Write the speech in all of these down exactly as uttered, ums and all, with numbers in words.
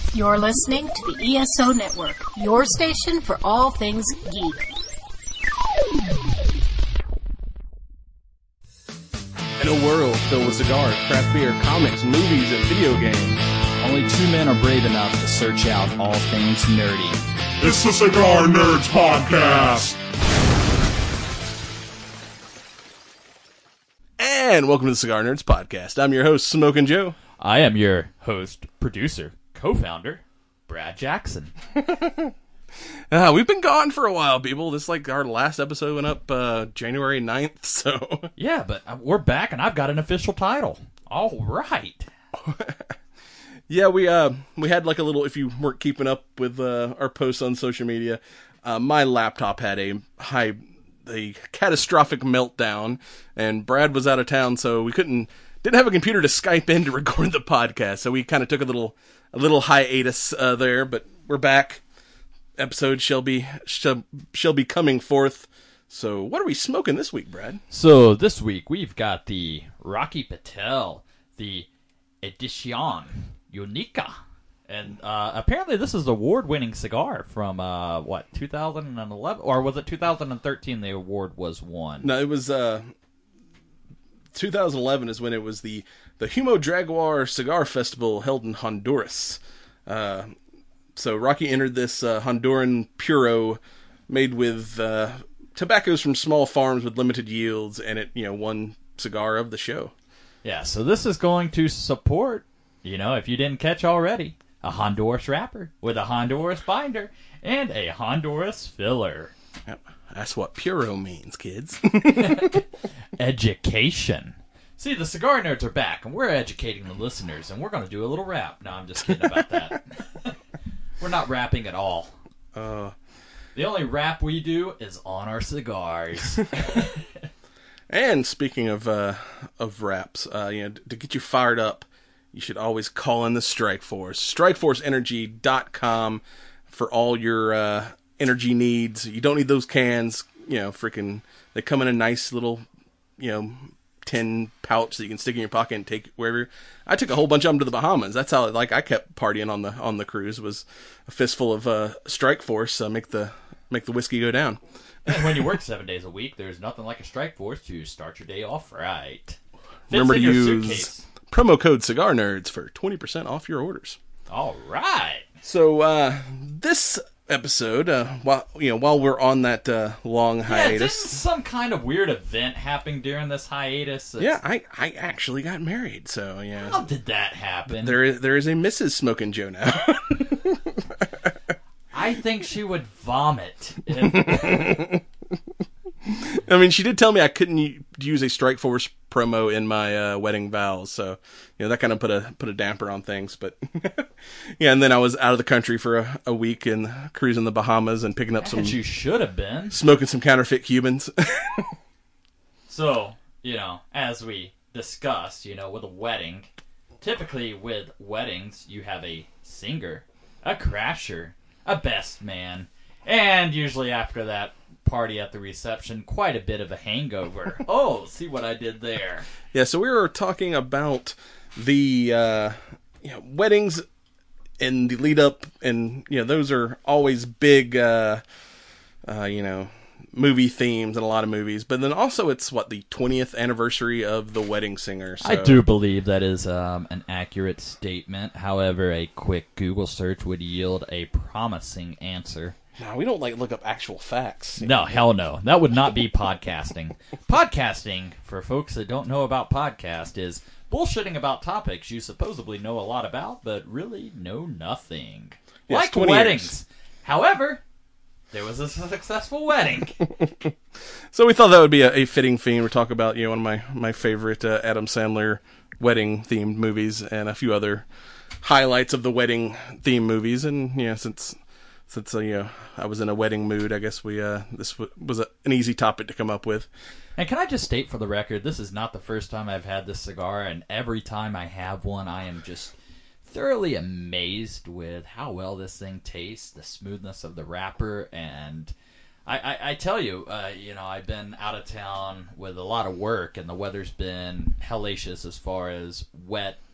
You're listening to the E S O Network, your station for all things geek. In a world filled with cigars, craft beer, comics, movies, and video games, only two men are brave enough to search out all things nerdy. It's the Cigar Nerds Podcast! And welcome to the Cigar Nerds Podcast. I'm your host, Smokin' Joe. I am your host, producer, co-founder, Brad Jackson. uh, we've been gone for a while, people. This is like our last episode went up uh, January ninth, so... Yeah, but we're back and I've got an official title. All right. Yeah, we uh we had like a little, if you weren't keeping up with uh, our posts on social media, uh, my laptop had a high, a catastrophic meltdown, and Brad was out of town, so we couldn't, didn't have a computer to Skype in to record the podcast, so we kind of took a little, a little hiatus uh, there, but we're back. Episode shall be, shall, shall be coming forth. So what are we smoking this week, Brad? So this week we've got the Rocky Patel, the Edition Unica. And uh, apparently this is the award-winning cigar from, uh, what, two thousand eleven? Or was it two thousand thirteen the award was won? No, it was uh, two thousand eleven is when it was the, the Humo Draguar Cigar Festival held in Honduras. Uh, so Rocky entered this uh, Honduran Puro made with uh, tobaccos from small farms with limited yields, and it, you know, won cigar of the show. Yeah, so this is going to support, you know, if you didn't catch already, a Honduras wrapper with a Honduras binder and a Honduras filler. Yep, that's what Puro means, kids. Education. See, the cigar nerds are back, and we're educating the listeners, and we're going to do a little rap. No, I'm just kidding about that. We're not rapping at all. Uh, the only rap we do is on our cigars. And speaking of uh, of raps, uh, you know, to get you fired up, you should always call in the Strike Force. strike force energy dot com for all your uh, energy needs. You don't need those cans. You know, freaking, they come in a nice little, you know, tin pouch that you can stick in your pocket and take wherever. I took a whole bunch of them to the Bahamas. That's how, like, I kept partying on the on the cruise. Was a fistful of uh, Strike Force uh, make the make the whiskey go down. And when you work seven days a week, there's nothing like a Strike Force to start your day off right. Fits Remember to use suitcase. Promo code Cigar Nerds for twenty percent off your orders. All right. So uh, this episode, uh, while you know, while we're on that uh, long hiatus, yeah, didn't some kind of weird event happen during this hiatus? It's, yeah, I, I actually got married. So yeah, how did that happen? There is there is a Missus Smokin' Joe now. I think she would vomit. If... I mean, she did tell me I couldn't use a Strike Force promo in my uh, wedding vows, so you know that kind of put a put a damper on things. But yeah, and then I was out of the country for a, a week and cruising the Bahamas and picking up As some. You should have been smoking some counterfeit Cubans. So you know, as we discussed, you know, with a wedding, typically with weddings, you have a singer, a crasher, a best man, and usually after that party at the reception, quite a bit of a hangover. Oh, see what I did there. Yeah, so we were talking about the uh, you know, weddings and the lead up, and you know those are always big, uh, uh, you know, movie themes in a lot of movies. But then also it's what, the twentieth anniversary of The Wedding Singer. So. I do believe that is um, an accurate statement. However, a quick Google search would yield a promising answer. No, we don't like look up actual facts. No, hell no. That would not be podcasting. Podcasting, for folks that don't know about podcast, is bullshitting about topics you supposedly know a lot about, but really know nothing. Yes, like weddings. Years. However, there was a successful wedding. So we thought that would be a, a fitting theme to talk about, you know, one of my, my favorite uh, Adam Sandler wedding-themed movies and a few other highlights of the wedding-themed movies. And, you know, since... Since uh, you know, I was in a wedding mood, I guess we uh, this w- was a, an easy topic to come up with. And can I just state for the record, this is not the first time I've had this cigar, and every time I have one, I am just thoroughly amazed with how well this thing tastes, the smoothness of the wrapper, and I, I, I tell you, uh, you know, I've been out of town with a lot of work, and the weather's been hellacious as far as wet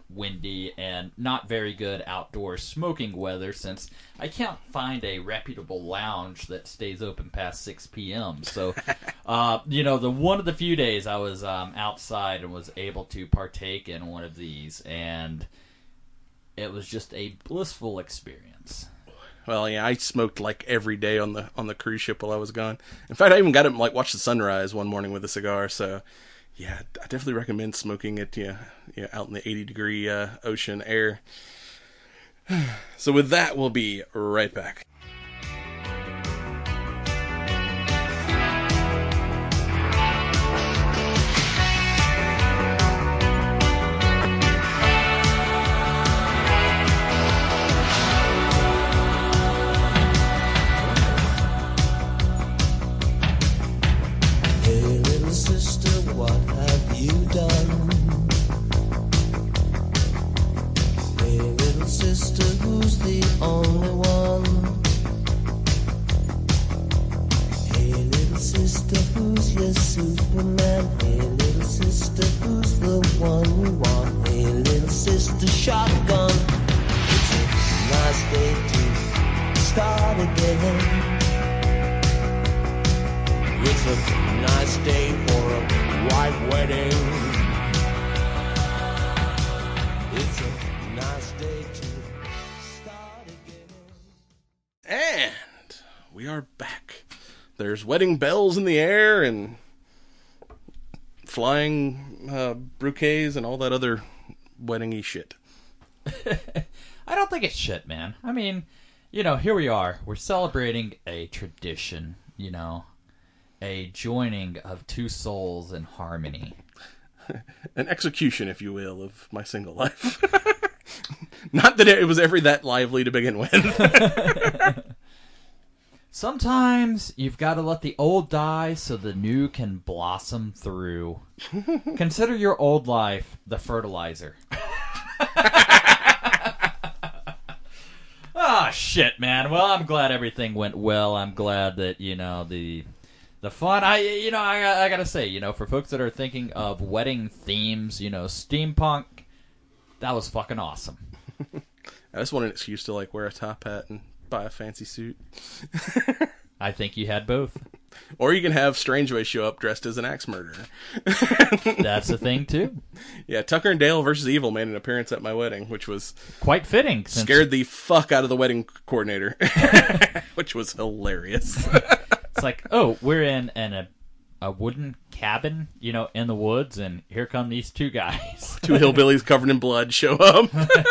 windy and not very good outdoor smoking weather, since I can't find a reputable lounge that stays open past six p.m. So, uh, you know, the one of the few days I was um, outside and was able to partake in one of these, and it was just a blissful experience. Well, yeah, I smoked like every day on the on the cruise ship while I was gone. In fact, I even got to like watch the sunrise one morning with a cigar. So, yeah, I definitely recommend smoking it. Yeah, yeah, out in the eighty degree uh, ocean air. So, with that, we'll be right back. Superman, hey little sister, who's the one you want? Hey little sister, shotgun. It's a nice day to start again. It's a nice day for a white wedding. It's a nice day to start again. And we are back. There's wedding bells in the air and flying uh, bouquets and all that other wedding-y shit. I don't think it's shit, man. I mean, you know, here we are. We're celebrating a tradition, you know, a joining of two souls in harmony. An execution, if you will, of my single life. Not that it was ever that lively to begin with. Sometimes you've got to let the old die so the new can blossom through. Consider your old life the fertilizer. Ah, oh, shit, man. Well, I'm glad everything went well. I'm glad that, you know, the the fun. I, you know, I, I gotta say, you know, for folks that are thinking of wedding themes, you know, steampunk, that was fucking awesome. I just want an excuse to, like, wear a top hat and buy a fancy suit. I think you had both. Or you can have Strangeway show up dressed as an axe murderer. That's a thing, too. Yeah, Tucker and Dale versus Evil made an appearance at my wedding, which was... quite fitting. Since... scared the fuck out of the wedding coordinator. Which was hilarious. It's like, oh, we're in, in a, a wooden cabin, you know, in the woods, and here come these two guys. Two hillbillies covered in blood show up.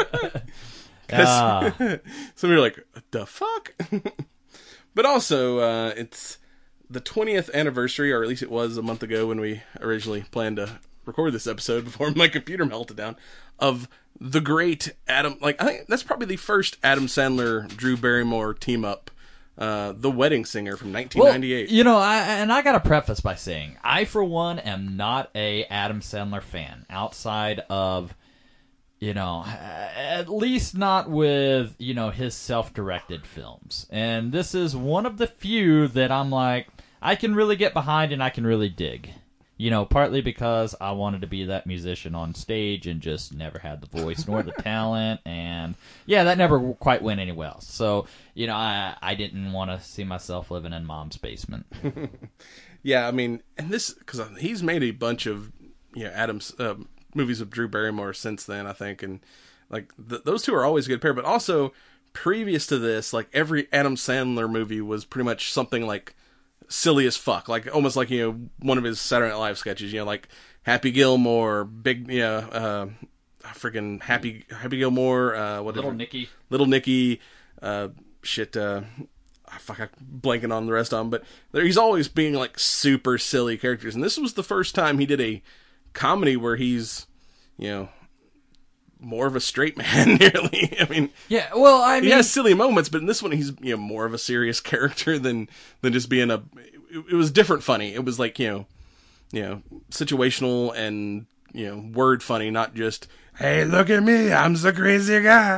Ah. Some are like, what the fuck? But also, uh, it's the twentieth anniversary, or at least it was a month ago when we originally planned to record this episode before my computer melted down, of the great Adam, like, I think that's probably the first Adam Sandler, Drew Barrymore team up, uh, The Wedding Singer from nineteen ninety-eight. Well, you know, I, and I gotta preface by saying, I, for one, am not a Adam Sandler fan, outside of... You know, at least not with, you know, his self-directed films. And this is one of the few that I'm like, I can really get behind and I can really dig. You know, partly because I wanted to be that musician on stage and just never had the voice nor the talent. And, yeah, that never quite went anywhere else. So, you know, I, I didn't want to see myself living in Mom's basement. Yeah, I mean, and this, because he's made a bunch of, you know, Adam's... Uh, movies with Drew Barrymore since then, I think, and like th- those two are always a good pair. But also, previous to this, like every Adam Sandler movie was pretty much something like silly as fuck, like almost like, you know, one of his Saturday Night Live sketches, you know, like Happy Gilmore, big, you know, uh, freaking Happy Happy Gilmore, uh, what Little is it? Nicky, Little Nicky, uh, shit, uh, fuck, I'm blanking on the rest of them, but he's always being like super silly characters, and this was the first time he did a comedy where he's, you know, more of a straight man, nearly. I mean, yeah. Well, I mean, he has silly moments, but in this one, he's, you know, more of a serious character than than just being a. It, it was different funny. It was like, you know, you know, situational and, you know, word funny, not just, hey, look at me, I'm the crazy guy.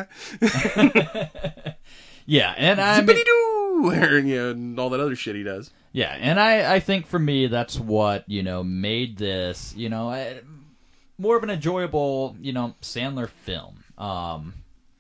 Yeah, and I mean, Zippity-doo, or, you know, and all that other shit he does. Yeah, and I, I think for me, that's what, you know, made this, you know, I, more of an enjoyable, you know, Sandler film. Um,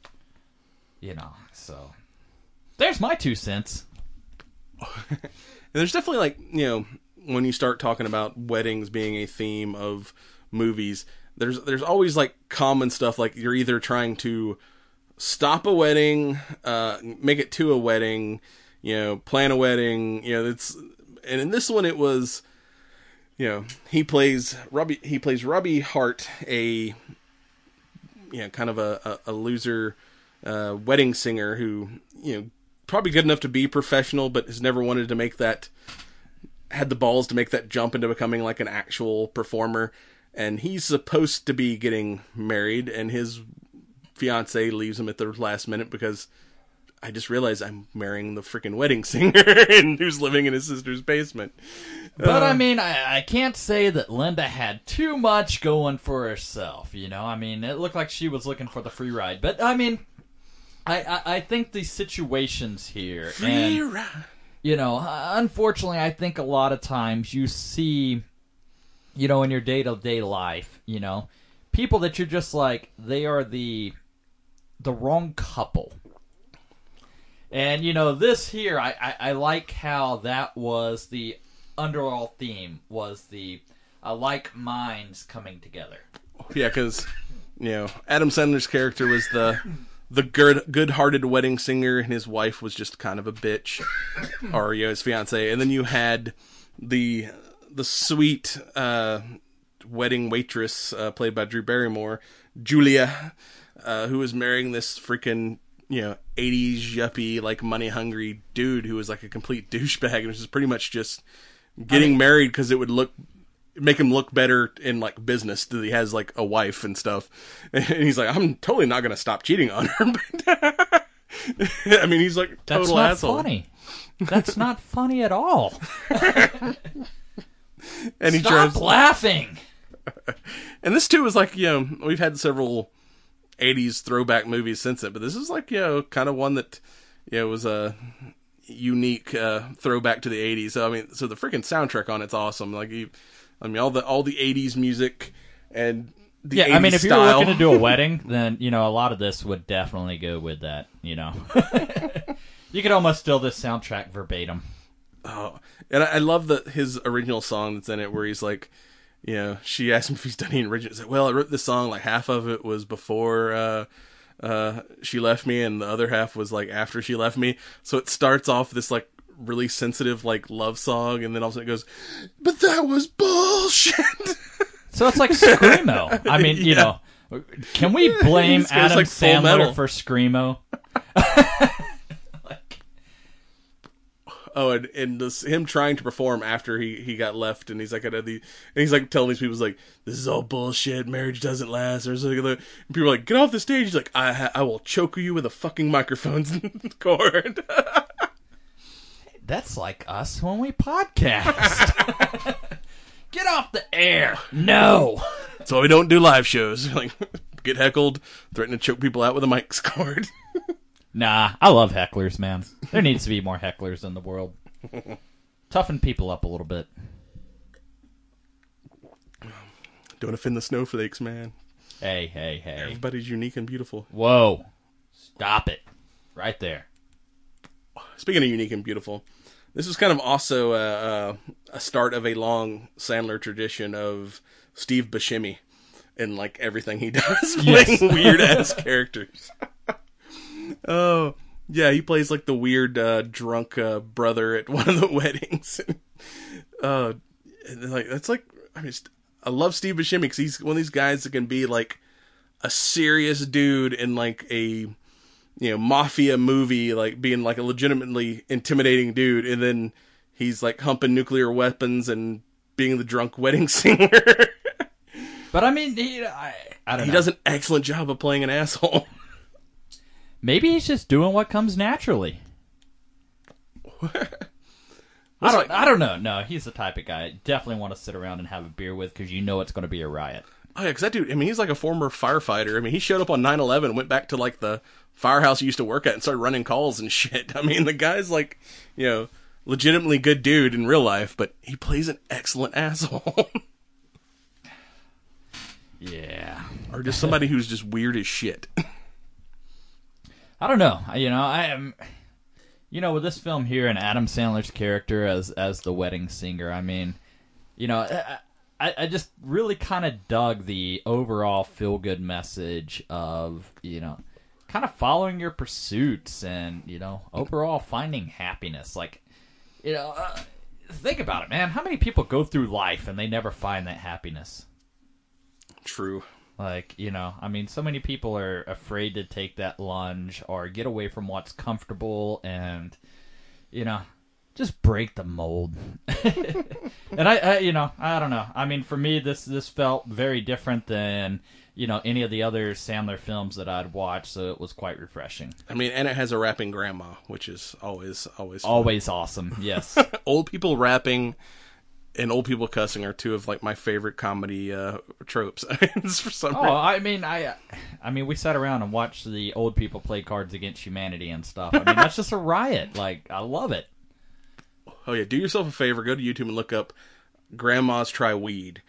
you know, so there's my two cents. And there's definitely, like, you know, when you start talking about weddings being a theme of movies, there's there's always, like, common stuff, like you're either trying to stop a wedding, uh, make it to a wedding, you know, plan a wedding, you know, it's, and in this one it was, you know, he plays Robbie, he plays Robbie Hart, a, you know, kind of a, a, a loser, uh, wedding singer who, you know, probably good enough to be professional, but has never wanted to make that, had the balls to make that jump into becoming like an actual performer. And he's supposed to be getting married, and his fiance leaves him at the last minute because I just realized I'm marrying the freaking wedding singer and who's living in his sister's basement. But, uh, I mean, I, I can't say that Linda had too much going for herself, you know? I mean, it looked like she was looking for the free ride. But, I mean, I, I, I think the situations here... Free and, ride. You know, unfortunately, I think a lot of times you see, you know, in your day-to-day life, you know, people that you're just like, they are the the wrong couple. And, you know, this here, I, I, I like how that was the underall theme, was the uh, like minds coming together. Yeah, because, you know, Adam Sandler's character was the the good, good-hearted wedding singer, and his wife was just kind of a bitch, or, you know, his fiance. And then you had the the sweet uh, wedding waitress, uh, played by Drew Barrymore, Julia, uh, who was marrying this freaking, you know, eighties yuppie, like, money-hungry dude who was, like, a complete douchebag, and was just pretty much just getting I mean, married because it would look, make him look better in, like, business that he has, like, a wife and stuff. And he's like, I'm totally not going to stop cheating on her. But I mean, he's, like, total That's not asshole. funny. That's not funny at all. And he Stop tries laughing. And this, too, is like, you know, we've had several eighties throwback movies since it, but this is like, you know, kind of one that, you know, was a unique uh, throwback to the eighties. So I mean, so the freaking soundtrack on it's awesome. Like, you, I mean, all the all the eighties music and the yeah. eighties I mean, if style. you're looking to do a wedding, then you know a lot of this would definitely go with that. You know, you could almost steal this soundtrack verbatim. Oh, and I, I love the his original song that's in it, where he's like, you know, she asked him if he's done any original. He's like, well, I wrote this song, like half of it was before uh, uh, she left me, and the other half was like after she left me. So it starts off this like really sensitive like love song, and then all of a sudden it goes, but that was bullshit. So it's like Screamo. I mean, you Yeah. know, can we blame It's Adam like Full Sandler Metal. for Screamo? Oh, and, and this, him trying to perform after he, he got left, and he's like, at the, and he's like telling these people, he's like, this is all bullshit, marriage doesn't last, or something like that. And people are like, get off the stage. He's like, I ha- I will choke you with a fucking microphone's cord. That's like us when we podcast. Get off the air. No. That's why we don't do live shows. Like, get heckled, threaten to choke people out with a mic's cord. Nah, I love hecklers, man. There needs to be more hecklers in the world. Toughen people up a little bit. Don't offend the snowflakes, man. Hey, hey, hey. Everybody's unique and beautiful. Whoa. Stop it. Right there. Speaking of unique and beautiful, this was kind of also a, a, a start of a long Sandler tradition of Steve Buscemi in like everything he does, Yes. playing weird ass characters. Oh yeah, he plays like the weird uh, drunk uh, brother at one of the weddings. uh, and, like that's like I mean, I love Steve Buscemi because he's one of these guys that can be like a serious dude in like a you know, mafia movie, like being like a legitimately intimidating dude, and then he's like humping nuclear weapons and being the drunk wedding singer. But I mean, he, I, I don't he know. does an excellent job of playing an asshole. Maybe he's just doing what comes naturally. I don't. I don't know. No, he's the type of guy I definitely want to sit around and have a beer with because you know it's going to be a riot. Oh yeah, because that dude, I mean, he's like a former firefighter. I mean, he showed up on nine eleven, went back to like the firehouse he used to work at and started running calls and shit. I mean, the guy's like, you know, legitimately good dude in real life, but he plays an excellent asshole. Yeah. Or just somebody who's just weird as shit? I don't know. You know, I am. You know, with this film here and Adam Sandler's character as as the wedding singer, I mean, you know, I, I just really kind of dug the overall feel-good message of, you know, kind of following your pursuits and, you know, overall finding happiness. Like, you know, uh, think about it, man. How many people go through life and they never find that happiness? True. Like, you know, I mean, so many people are afraid to take that lunge or get away from what's comfortable and, you know, just break the mold. And I, I, you know, I don't know. I mean, for me, this this felt very different than, you know, any of the other Sandler films that I'd watched, so it was quite refreshing. I mean, and it has a rapping grandma, which is always, always fun. Always awesome, yes. Old people rapping and old people cussing are two of, like, my favorite comedy uh, tropes. For some Oh, reason. I mean, I, I mean, we sat around and watched the old people play Cards Against Humanity and stuff. I mean, that's just a riot. Like, I love it. Oh, yeah. Do yourself a favor. Go to YouTube and look up Grandmas Try Weed.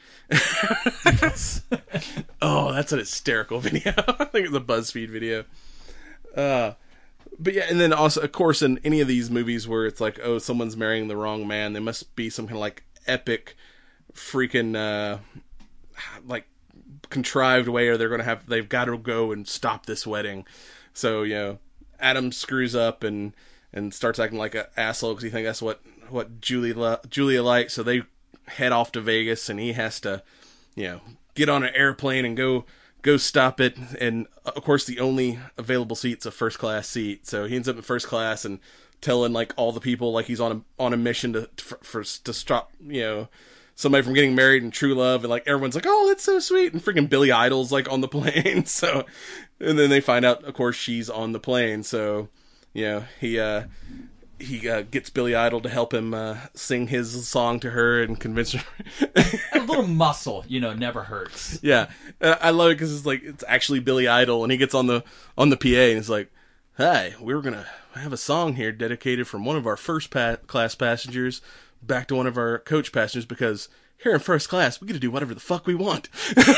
Oh, that's an hysterical video. I think it's a BuzzFeed video. Uh, but yeah, and then also, of course, in any of these movies where it's like, oh, someone's marrying the wrong man, there must be some kind of, like, epic freaking, uh, like, contrived way, or they're going to have, they've got to go and stop this wedding. So, you know, Adam screws up and, and starts acting like an asshole because he thinks that's what, what Julia, Julia likes. So they head off to Vegas and he has to, you know, get on an airplane and go, go stop it. And of course, the only available seat's a first class seat. So he ends up in first class and telling like all the people like he's on a, on a mission to, for, for, to stop, you know, somebody from getting married in true love. And like, everyone's like, oh, that's so sweet. And freaking Billy Idol's like on the plane. So, and then they find out, of course, she's on the plane. So, you know, he, uh, he uh, gets Billy Idol to help him uh, sing his song to her and convince her. A little muscle, you know, never hurts. Yeah, uh, I love it because it's like it's actually Billy Idol, and he gets on the on the P A and it's like, "Hi, we were gonna have a song here dedicated from one of our first pa- class passengers back to one of our coach passengers because here in first class we get to do whatever the fuck we want."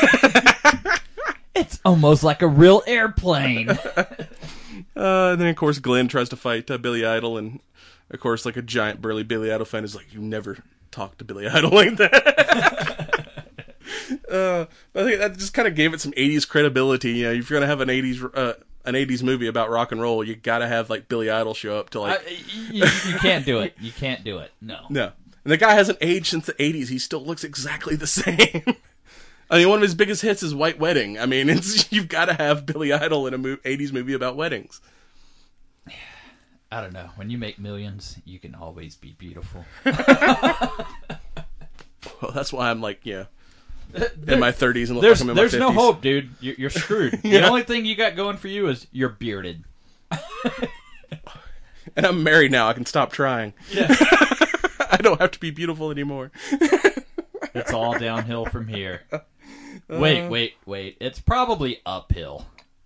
It's almost like a real airplane. Uh, and then, of course, Glenn tries to fight uh, Billy Idol, and, of course, like a giant burly Billy Idol fan is like, you never talk to Billy Idol like that. uh, but I think that just kind of gave it some eighties credibility. You know, if you're going to have an eighties uh, an eighties movie about rock and roll, you got to have, like, Billy Idol show up to, like... I, you, you can't do it. You can't do it. No. No. And the guy hasn't aged since the eighties. He still looks exactly the same. I mean, one of his biggest hits is White Wedding. I mean, it's, you've got to have Billy Idol in a mo- eighties movie about weddings. I don't know. When you make millions, you can always be beautiful. Well, that's why I'm like, yeah, in my thirties and look There's, like I'm in my there's fifties. no hope, dude. You're, you're screwed. Yeah. The only thing you got going for you is you're bearded. And I'm married now. I can stop trying. Yeah. I don't have to be beautiful anymore. It's all downhill from here. Wait, wait, wait. It's probably uphill.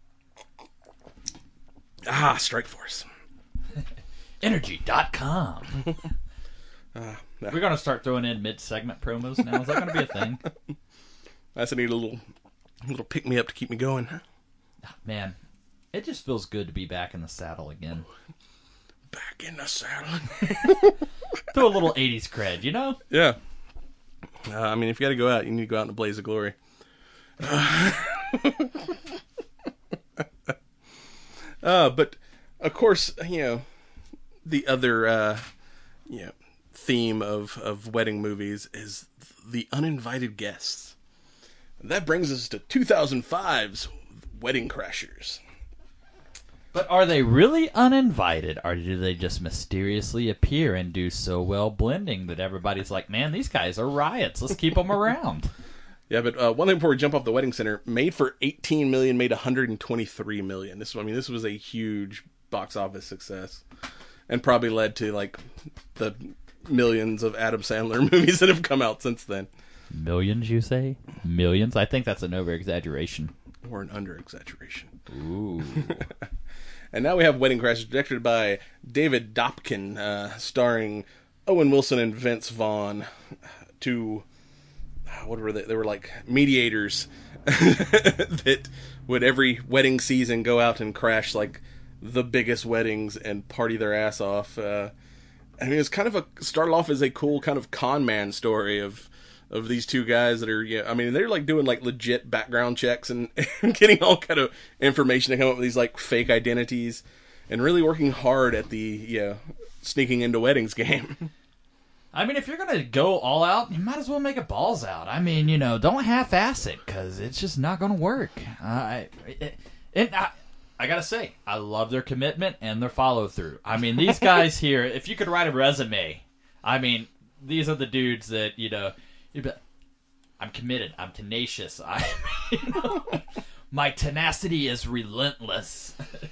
Ah, Strike Force. Energy dot com. Uh, no. We're going to start throwing in mid-segment promos now. Is that going to be a thing? I just need a little, a little pick-me-up to keep me going. Man, it just feels good to be back in the saddle again. Back in the saddle. Throw a little eighties cred, you know? Yeah. Uh, I mean, if you got to go out, you need to go out in a blaze of glory. Uh, uh, but, of course, you know, the other, uh, you know, theme of, of wedding movies is the uninvited guests. That brings us to two thousand five's Wedding Crashers. But are they really uninvited, or do they just mysteriously appear and do so well blending that everybody's like, man, these guys are riots. Let's keep them around. Yeah, but uh, one thing before we jump off the Wedding Center, made for eighteen million dollars, made one hundred twenty-three million dollars. This, I mean, this was a huge box office success, and probably led to like the millions of Adam Sandler movies that have come out since then. Millions, you say? Millions? I think that's an over-exaggeration. Or an under-exaggeration. Ooh. And now we have Wedding Crashers, directed by David Dopkin, uh, starring Owen Wilson and Vince Vaughn. To what were they? They were like mediators that would every wedding season go out and crash like the biggest weddings and party their ass off. Uh, I mean, it was kind of a started off as a cool kind of con man story of of these two guys that are, yeah, I mean, they're like doing like legit background checks and, and getting all kind of information to come up with these like fake identities and really working hard at the, you know, sneaking into weddings game. I mean, if you're going to go all out, you might as well make it balls out. I mean, you know, don't half-ass it, because it's just not going to work. Uh, I, it, it, I, I got to say, I love their commitment and their follow-through. I mean, these guys here, if you could write a resume, I mean, these are the dudes that, you know, you'd be like, I'm committed, I'm tenacious, I, you know, my tenacity is relentless.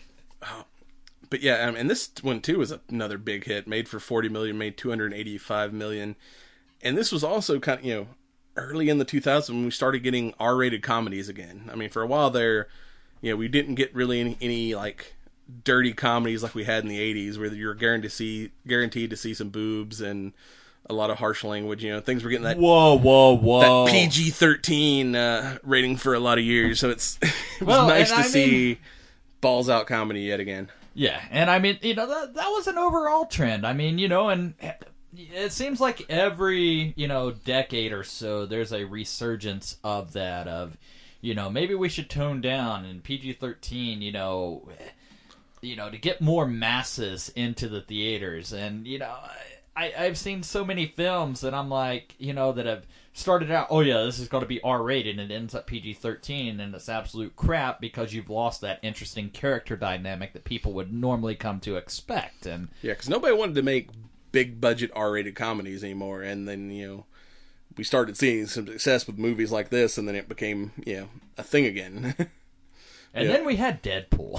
But yeah, um, and this one too was another big hit. Made for forty million, made two hundred eighty-five million, and this was also kind of, you know, early in the two thousands when we started getting R-rated comedies again. I mean, for a while there, you know, we didn't get really any, any like dirty comedies like we had in the eighties, where you were guaranteed to see guaranteed to see some boobs and a lot of harsh language. You know, things were getting that whoa, whoa, whoa, that P G thirteen uh, rating for a lot of years. So it's it was well, nice to I see mean... balls out comedy yet again. Yeah, and I mean, you know, that, that was an overall trend. I mean, you know, and it seems like every, you know, decade or so, there's a resurgence of that, of, you know, maybe we should tone down, and P G thirteen, you know, you know, to get more masses into the theaters. And, you know, I, I've seen so many films that I'm like, you know, that have started out, oh yeah, this is going to be R-rated, and it ends up P G thirteen, and it's absolute crap because you've lost that interesting character dynamic that people would normally come to expect. And yeah, because nobody wanted to make big budget R-rated comedies anymore, and then, you know, we started seeing some success with movies like this, and then it became, you know, a thing again. And yeah. then we had Deadpool,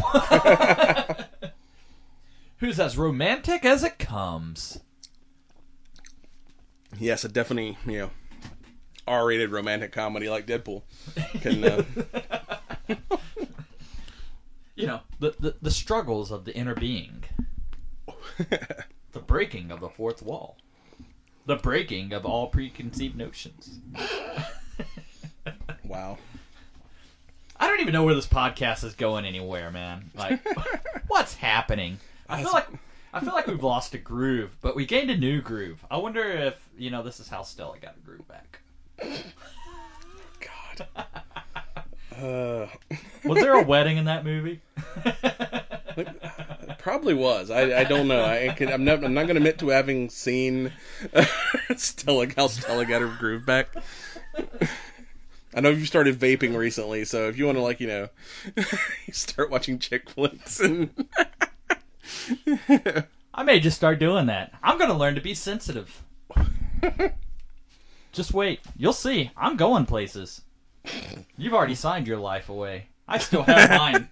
who's as romantic as it comes. Yes, a definitely, you know, R-rated romantic comedy like Deadpool can, uh... you know, the, the the struggles of the inner being, the breaking of the fourth wall, the breaking of all preconceived notions. Wow. I don't even know where this podcast is going anywhere, man. Like, what's happening? I feel like I feel like we've lost a groove, but we gained a new groove. I wonder if, you know, this is how Stella got a groove back. God. Uh, was there a wedding in that movie? It probably was. I, I don't know. I can, I'm not. I'm not going to admit to having seen uh, Stella how Stella got her groove back. I know you started vaping recently, so if you want to, like, you know, start watching chick flicks and. I may just start doing that. I'm going to learn to be sensitive. Just wait. You'll see. I'm going places. You've already signed your life away. I still have mine.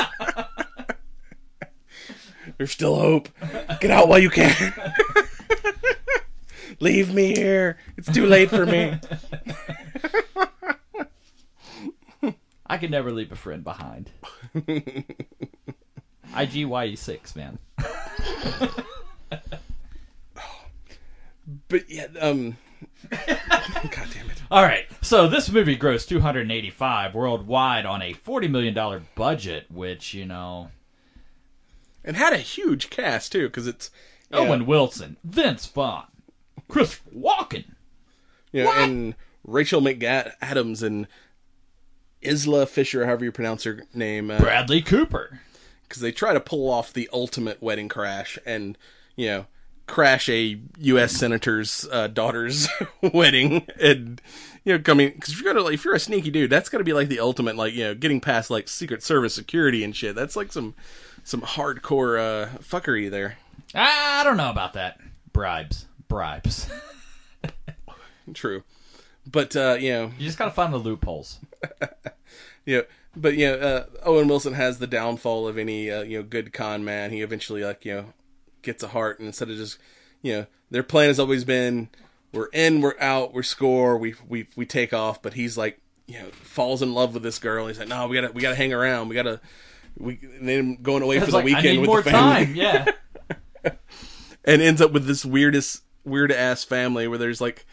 There's still hope. Get out while you can. Leave me here. It's too late for me. I could never leave a friend behind. I G Y E six, man. But yeah, um... God damn it. All right, so this movie grossed two hundred eighty-five worldwide on a forty million dollars budget, which, you know... And had a huge cast, too, because it's... Owen know, Wilson, Vince Vaughn, Christopher Walken. Yeah, you know, and Rachel McAdams and Isla Fisher, however you pronounce her name. Uh, Bradley Cooper. Because they try to pull off the ultimate wedding crash and, you know, crash a U S senator's uh, daughter's wedding. And, you know, coming, because if you're gonna, like, if you're a sneaky dude, that's gotta be like the ultimate, like, you know, getting past like Secret Service security and shit. That's like some some hardcore uh, fuckery there. I don't know about that. Bribes, bribes. True, but uh, you know, you just gotta find the loopholes. Yeah, but you know, uh, Owen Wilson has the downfall of any uh, you know good con man. He eventually, like, you know, gets a heart, and instead of just, you know, their plan has always been, we're in, we're out, we score, we we we take off. But he's like, you know, falls in love with this girl. And he's like, no, we gotta we gotta hang around. We gotta we and then going away for the like, weekend I need with more the family. time. Yeah, and ends up with this weirdest weird ass family where there's like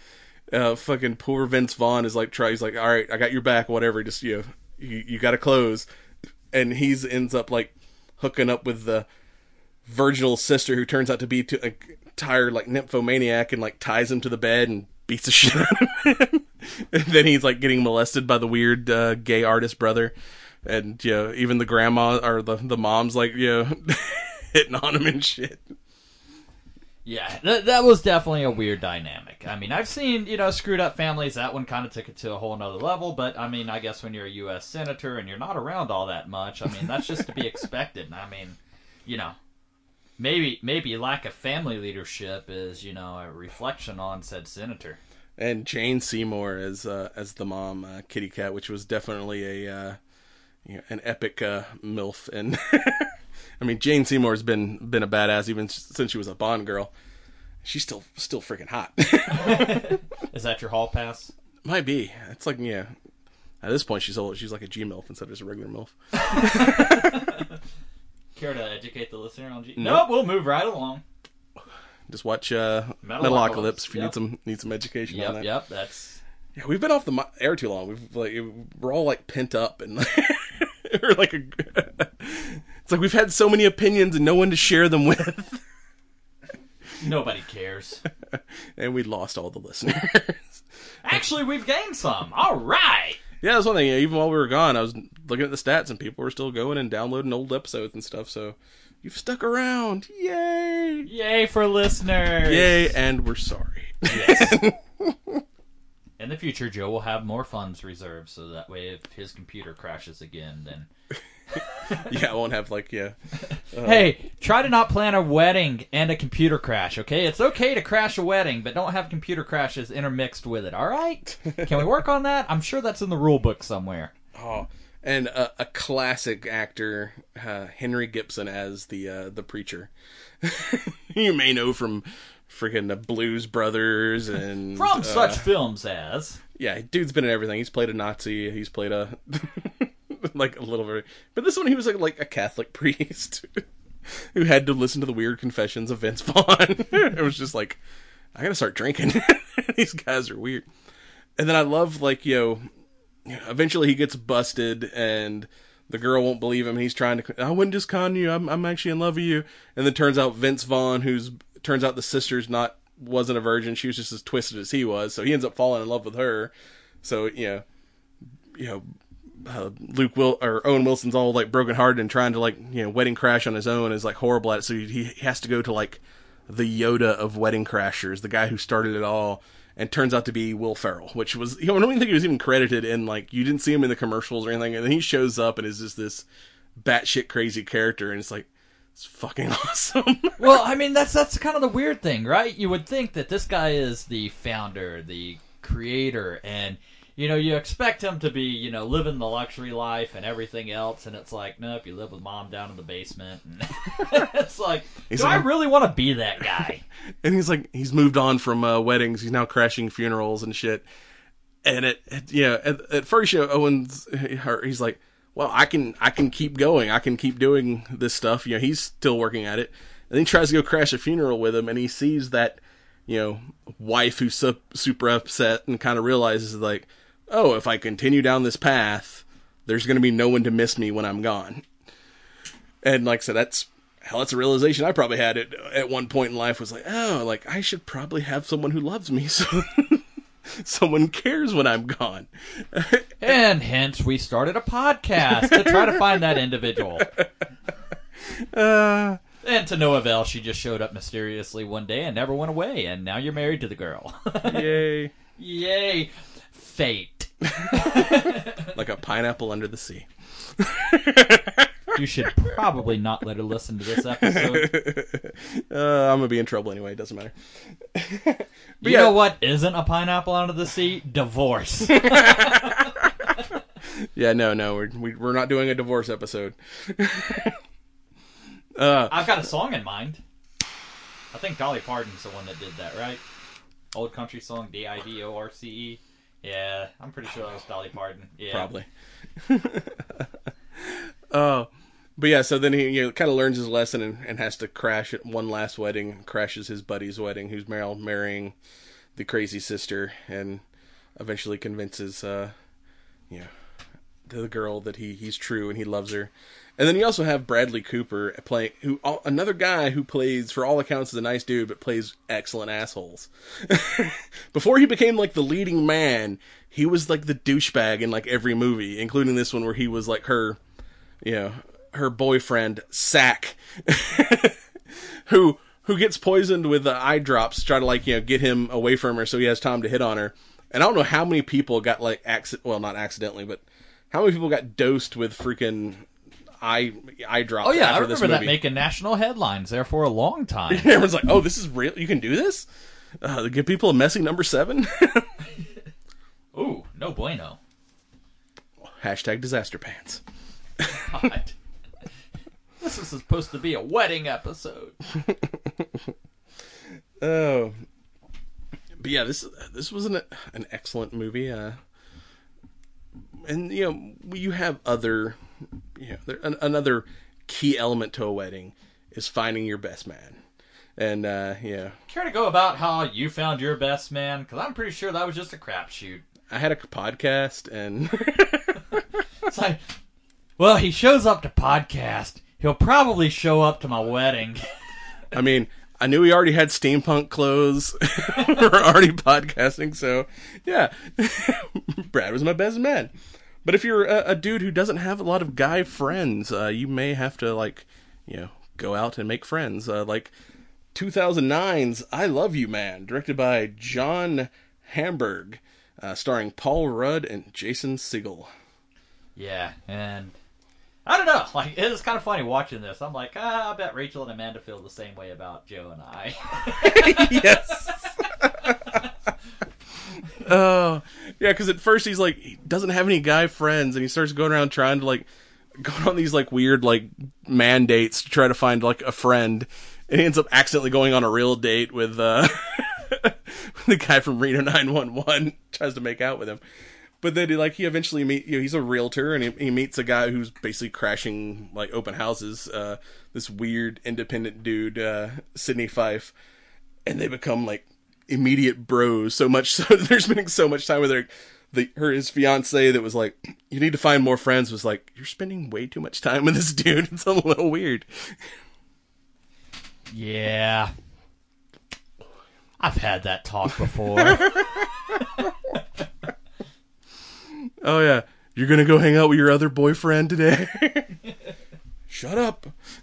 uh, fucking poor Vince Vaughn is like, try, he's like, all right, I got your back, whatever, just, you know, you, you gotta close. And he's ends up, like, hooking up with the virginal sister who turns out to be too, like, tired, like, nymphomaniac, and, like, ties him to the bed and beats the shit out of him. And then he's, like, getting molested by the weird uh, gay artist brother. And, you know, even the grandma, or the, the mom's, like, you know, hitting on him and shit. Yeah, that, that was definitely a weird dynamic. I mean, I've seen, you know, screwed up families. That one kind of took it to a whole nother level. But, I mean, I guess when you're a U S senator and you're not around all that much, I mean, that's just to be expected. I mean, you know, maybe maybe lack of family leadership is, you know, a reflection on said senator. And Jane Seymour as uh, as the mom, uh, Kitty Cat, which was definitely a uh, you know, an epic uh, MILF. And I mean, Jane Seymour's been been a badass even since she was a Bond girl. She's still still freaking hot. Is that your hall pass? Might be. It's like, yeah. At this point, she's old. She's like a G MILF instead of just a regular MILF. Care to educate the listener on G? Nope. Nope, we'll move right along. Just watch uh, Metalocalypse, Metalocalypse if you yep. need some need some education Yep, on that. yep, that's... Yeah, we've been off the mo- air too long. We've like we're all like pent up and we're like a, it's like we've had so many opinions and no one to share them with. Nobody cares. And we lost all the listeners. Actually, we've gained some. All right. Yeah, that's one thing. Even while we were gone, I was looking at the stats and people were still going and downloading old episodes and stuff. So you've stuck around. Yay! Yay for listeners. Yay, and we're sorry. Yes. In the future, Joe will have more funds reserved, so that way if his computer crashes again, then... Yeah, I won't have, like, yeah. Uh, Hey, try to not plan a wedding and a computer crash, okay? It's okay to crash a wedding, but don't have computer crashes intermixed with it, all right? Can we work on that? I'm sure that's in the rule book somewhere. Oh, and a, a classic actor, uh, Henry Gibson as the uh, the preacher. You may know from freaking the Blues Brothers and... From uh, such films as... Yeah, dude's been in everything. He's played a Nazi. He's played a... like a little bit... But this one, he was like, like a Catholic priest who had to listen to the weird confessions of Vince Vaughn. It was just like, I gotta start drinking. These guys are weird. And then I love, like, you know, eventually he gets busted and the girl won't believe him. He's trying to, I wouldn't just con you. I'm, I'm actually in love with you. And then turns out Vince Vaughn, who's, turns out the sister's not, wasn't a virgin. She was just as twisted as he was. So he ends up falling in love with her. So, you know, you know, uh, Luke Will, or Owen Wilson's all like brokenhearted and trying to, like, you know, wedding crash on his own, is like horrible at it. So he, he has to go to like the Yoda of wedding crashers, the guy who started it all. And turns out to be Will Ferrell, which was, you know, I don't even think he was even credited in, like, you didn't see him in the commercials or anything. And then he shows up and is just this batshit crazy character. And it's like, it's fucking awesome. Well, I mean, that's that's kind of the weird thing, right? You would think that this guy is the founder, the creator, and, you know, you expect him to be, you know, living the luxury life and everything else. And it's like, nope, you live with mom down in the basement. And it's like, He's do like, I really want to be that guy? And he's like, he's moved on from uh, weddings. He's now crashing funerals and shit. And it, it yeah, at, at first, you know, Owen's, he's like, well, I can, I can keep going. I can keep doing this stuff. You know, he's still working at it. And then he tries to go crash a funeral with him, and he sees that, you know, wife who's su- super upset and kind of realizes, like, oh, if I continue down this path, there's going to be no one to miss me when I'm gone. And like I said, that's, hell, that's a realization I probably had at, at one point in life, was like, oh, like, I should probably have someone who loves me, so someone cares when I'm gone. And hence we started a podcast to try to find that individual. Uh, And to no avail, she just showed up mysteriously one day and never went away, and now you're married to the girl. yay. Yay. Fate. Like a pineapple under the sea. You should probably not let her listen to this episode. Uh, I'm going to be in trouble anyway. It doesn't matter. But You yeah. know what isn't a pineapple under the sea? Divorce. Yeah, no, no. We're, we, we're not doing a divorce episode. uh, I've got a song in mind. I think Dolly Parton's the one that did that, right? Old country song, D I D O R C E. Yeah, I'm pretty sure that was Dolly Parton. Yeah. Probably. uh, but yeah, so then he, you know, kind of learns his lesson and, and has to crash at one last wedding. Crashes his buddy's wedding, who's mar- marrying the crazy sister and eventually convinces, uh, you know, the girl that he, he's true and he loves her. And then you also have Bradley Cooper playing, who another guy who plays, for all accounts, is a nice dude, but plays excellent assholes. Before he became like the leading man, he was like the douchebag in like every movie, including this one where he was like her, you know, her boyfriend Sack, who who gets poisoned with the eye drops to try to like you know get him away from her, so he has time to hit on her. And I don't know how many people got like accident, well, not accidentally, but how many people got dosed with freaking eye eye drops. Oh yeah, after I this remember that movie. making national headlines there for a long time. Everyone's like, "Oh, this is real. You can do this? Uh, give people a messy number seven." Ooh, no bueno. Hashtag disaster pants. God. This is supposed to be a wedding episode. Oh, but yeah, this this was an an excellent movie. Uh, and you know, you have other, you know, there, an, another key element to a wedding is finding your best man. And uh, yeah, Care to go about how you found your best man? Because I'm pretty sure that was just a crapshoot. I had a podcast, and It's like, well, he shows up to podcast. He'll probably show up to my wedding. I mean, I knew he already had steampunk clothes. We're already podcasting, so yeah, Brad was my best man. But if you're a, a dude who doesn't have a lot of guy friends, uh, you may have to like, you know, go out and make friends. Uh, like two thousand nine's "I Love You Man," directed by John Hamburg, uh, starring Paul Rudd and Jason Segel. Yeah, and I don't know. Like, it was kind of funny watching this. I'm like, ah, I bet Rachel and Amanda feel the same way about Joe and I. Yes. Oh, yeah, because at first he's like, he doesn't have any guy friends, and he starts going around trying to, like, going on these, like, weird, like, mandates to try to find, like, a friend, and he ends up accidentally going on a real date with, uh, the guy from Reno nine one one, tries to make out with him. But then, like, he eventually meet, you know, he's a realtor, and he, he meets a guy who's basically crashing, like, open houses, uh, this weird, independent dude, uh, Sidney Fife, and they become, like, immediate bros, so much so that they're spending so much time with her. The, her, his fiance that was like, you need to find more friends, was like, you're spending way too much time with this dude. It's a little weird. Yeah. I've had that talk before. Oh yeah, you're gonna go hang out with your other boyfriend today? Shut up.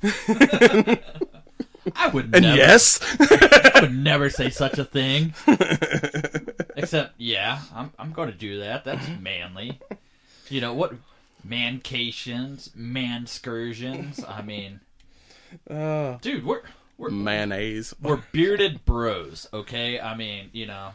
I would And never, yes. I would never say such a thing. Except, yeah, I'm I'm going to do that. That's manly. You know what? Mancations, manscursions. I mean, Uh, dude, we're we're mayonnaise. we're bearded bros. Okay, I mean, you know,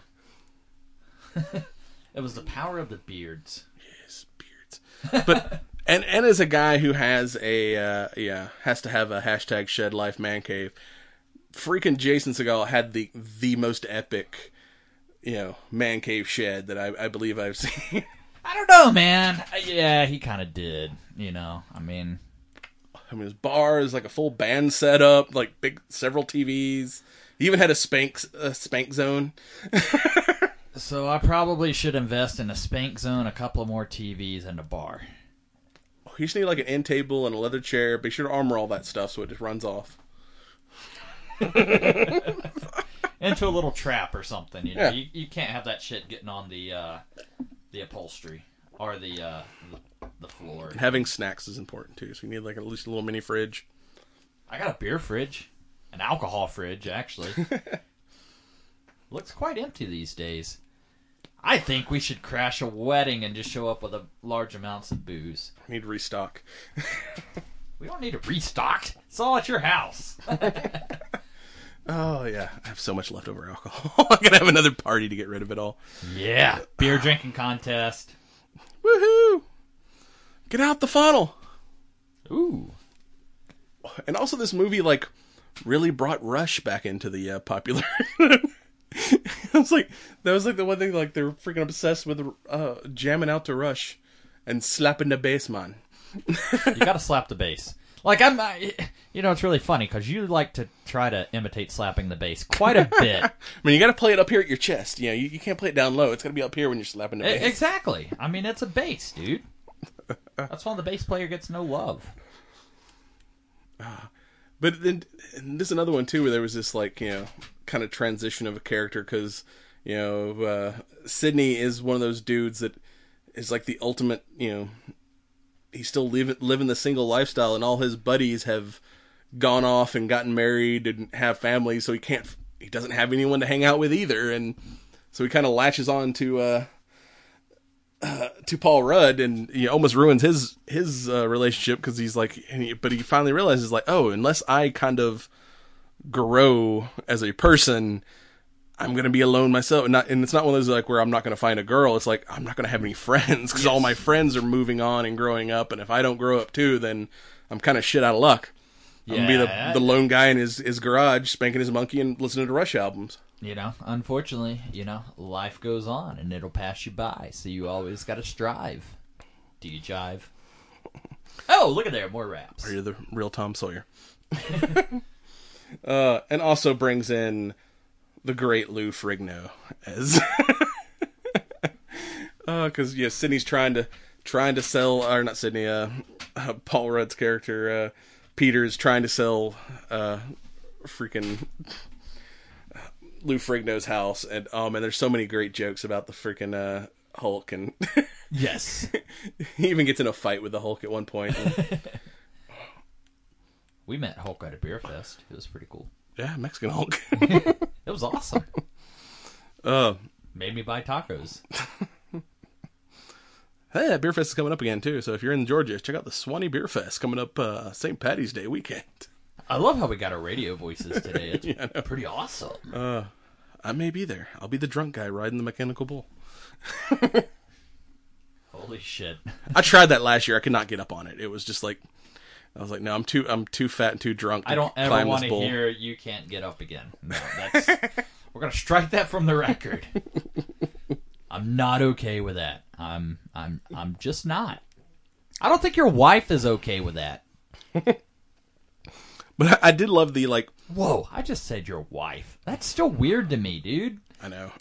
it was the power of the beards. Yes, beards. But and and as a guy who has a uh, yeah has to have a hashtag shed life man cave, freaking Jason Segel had the the most epic, you know, man cave shed that I I believe I've seen. I don't know, man. Yeah, he kind of did. You know, I mean, I mean, his bars, like a full band setup, like big several T Vs. He even had a spank a spank zone. so I probably should invest in a spank zone, a couple of more T Vs, and a bar. You just need like an end table and a leather chair. Be sure to armor all that stuff so it just runs off. Into a little trap or something. You know, Yeah. you, you can't have that shit getting on the uh, the upholstery or the, uh, the the floor. And having snacks is important too. So you need like at least a little mini fridge. I got a beer fridge, an alcohol fridge, actually. Looks quite empty these days. I think we should crash a wedding and just show up with a large amounts of booze. I need to restock. We don't need to restock. It's all at your house. Oh yeah, I have so much leftover alcohol. I'm gonna have another party to get rid of it all. Yeah, beer drinking contest. Woohoo! Get out the funnel. Ooh. And also, this movie like really brought Rush back into the uh, popular. I was like, that was like the one thing, like they were freaking obsessed with uh, jamming out to Rush and slapping the bass, man. You gotta slap the bass. Like, I'm not, You know, it's really funny because you like to try to imitate slapping the bass quite a bit. I mean, you got to play it up here at your chest. You know, you, you can't play it down low. It's got to be up here when you're slapping the bass. Exactly. I mean, it's a bass, dude. That's why the bass player gets no love. Uh, but then and this is another one too, where there was this like you know kind of transition of a character because you know uh, Sidney is one of those dudes that is like the ultimate. You know, he's still living living the single lifestyle, and all his buddies have gone off and gotten married and have families, so he can't. He doesn't have anyone to hang out with either, and so he kind of latches on to. Uh, Uh, to Paul Rudd, and he almost ruins his his uh, relationship because he's like, and he, but he finally realizes like, oh, unless I kind of grow as a person, I'm gonna be alone myself. And, not, and it's not one of those like where I'm not gonna find a girl. It's like I'm not gonna have any friends because yes. all my friends are moving on and growing up, and if I don't grow up too, then I'm kind of shit out of luck. I'm yeah, gonna be the, the lone guy in his, his garage spanking his monkey and listening to Rush albums. You know, unfortunately, you know, life goes on and it'll pass you by, so you always gotta strive. Do you jive? Oh, look at there, more raps. Are you the real Tom Sawyer? uh, and also brings in the great Lou Ferrigno as... Because, uh, yeah, Sidney's trying to trying to sell... Or not Sidney, uh, uh, Paul Rudd's character, uh, Peter's trying to sell uh, freaking... Lou Ferrigno's house, and oh man, there's so many great jokes about the freaking uh, Hulk, and yes, he even gets in a fight with the Hulk at one point. And... we met Hulk at a beer fest. It was pretty cool. Yeah, Mexican Hulk. It was awesome. Uh, Made me buy tacos. Hey, that beer fest is coming up again too. So if you're in Georgia, check out the Swanee Beer Fest coming up uh, Saint Patty's Day weekend. I love how we got our radio voices today. It's yeah, pretty awesome. Uh, I may be there. I'll be the drunk guy riding the mechanical bull. Holy shit! I tried that last year. I could not get up on it. It was just like I was like, no, I'm too, I'm too fat and too drunk. To I don't ever want to bull. hear you can't get up again. No, that's we're gonna strike that from the record. I'm not okay with that. I'm, I'm, I'm just not. I don't think your wife is okay with that. But I did love the, like... Whoa, I just said your wife. That's still weird to me, dude. I know.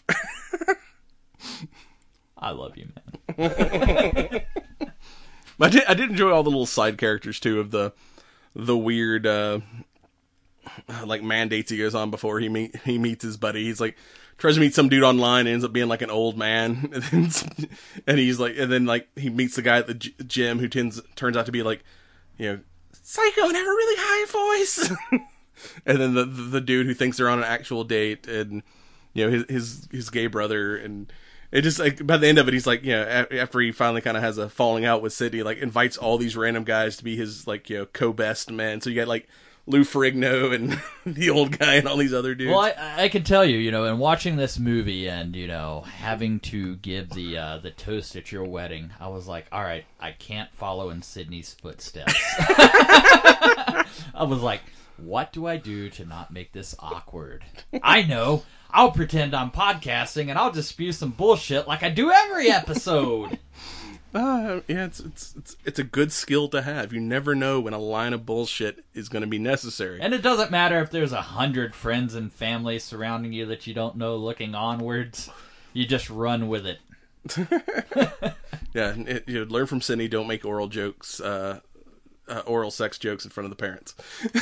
I love you, man. I did, I did enjoy all the little side characters, too, of the the weird, uh, like, mandates he goes on before he meet he meets his buddy. He's, like, tries to meet some dude online and ends up being, like, an old man. And, then, and he's, like... And then, like, he meets the guy at the g- gym who tends, turns out to be, like, you know... Psycho and have a really high voice. And then the, the the dude who thinks they're on an actual date, and you know his his, his gay brother, and it just like by the end of it, he's like, you know, after he finally kind of has a falling out with Sidney, like invites all these random guys to be his like you know co-best men. So you got like Lou Ferrigno and the old guy and all these other dudes. Well, I, I can tell you, you know, in watching this movie and, you know, having to give the uh, the toast at your wedding, I was like, all right, I can't follow in Sidney's footsteps. I was like, what do I do to not make this awkward? I know. I'll pretend I'm podcasting and I'll just spew some bullshit like I do every episode. Uh, yeah, it's, it's it's it's a good skill to have. You never know when a line of bullshit is going to be necessary. And it doesn't matter if there's a hundred friends and family surrounding you that you don't know looking onwards. You just run with it. Yeah, it, you know, learn from Sidney. Don't make oral jokes, uh, uh, oral sex jokes in front of the parents.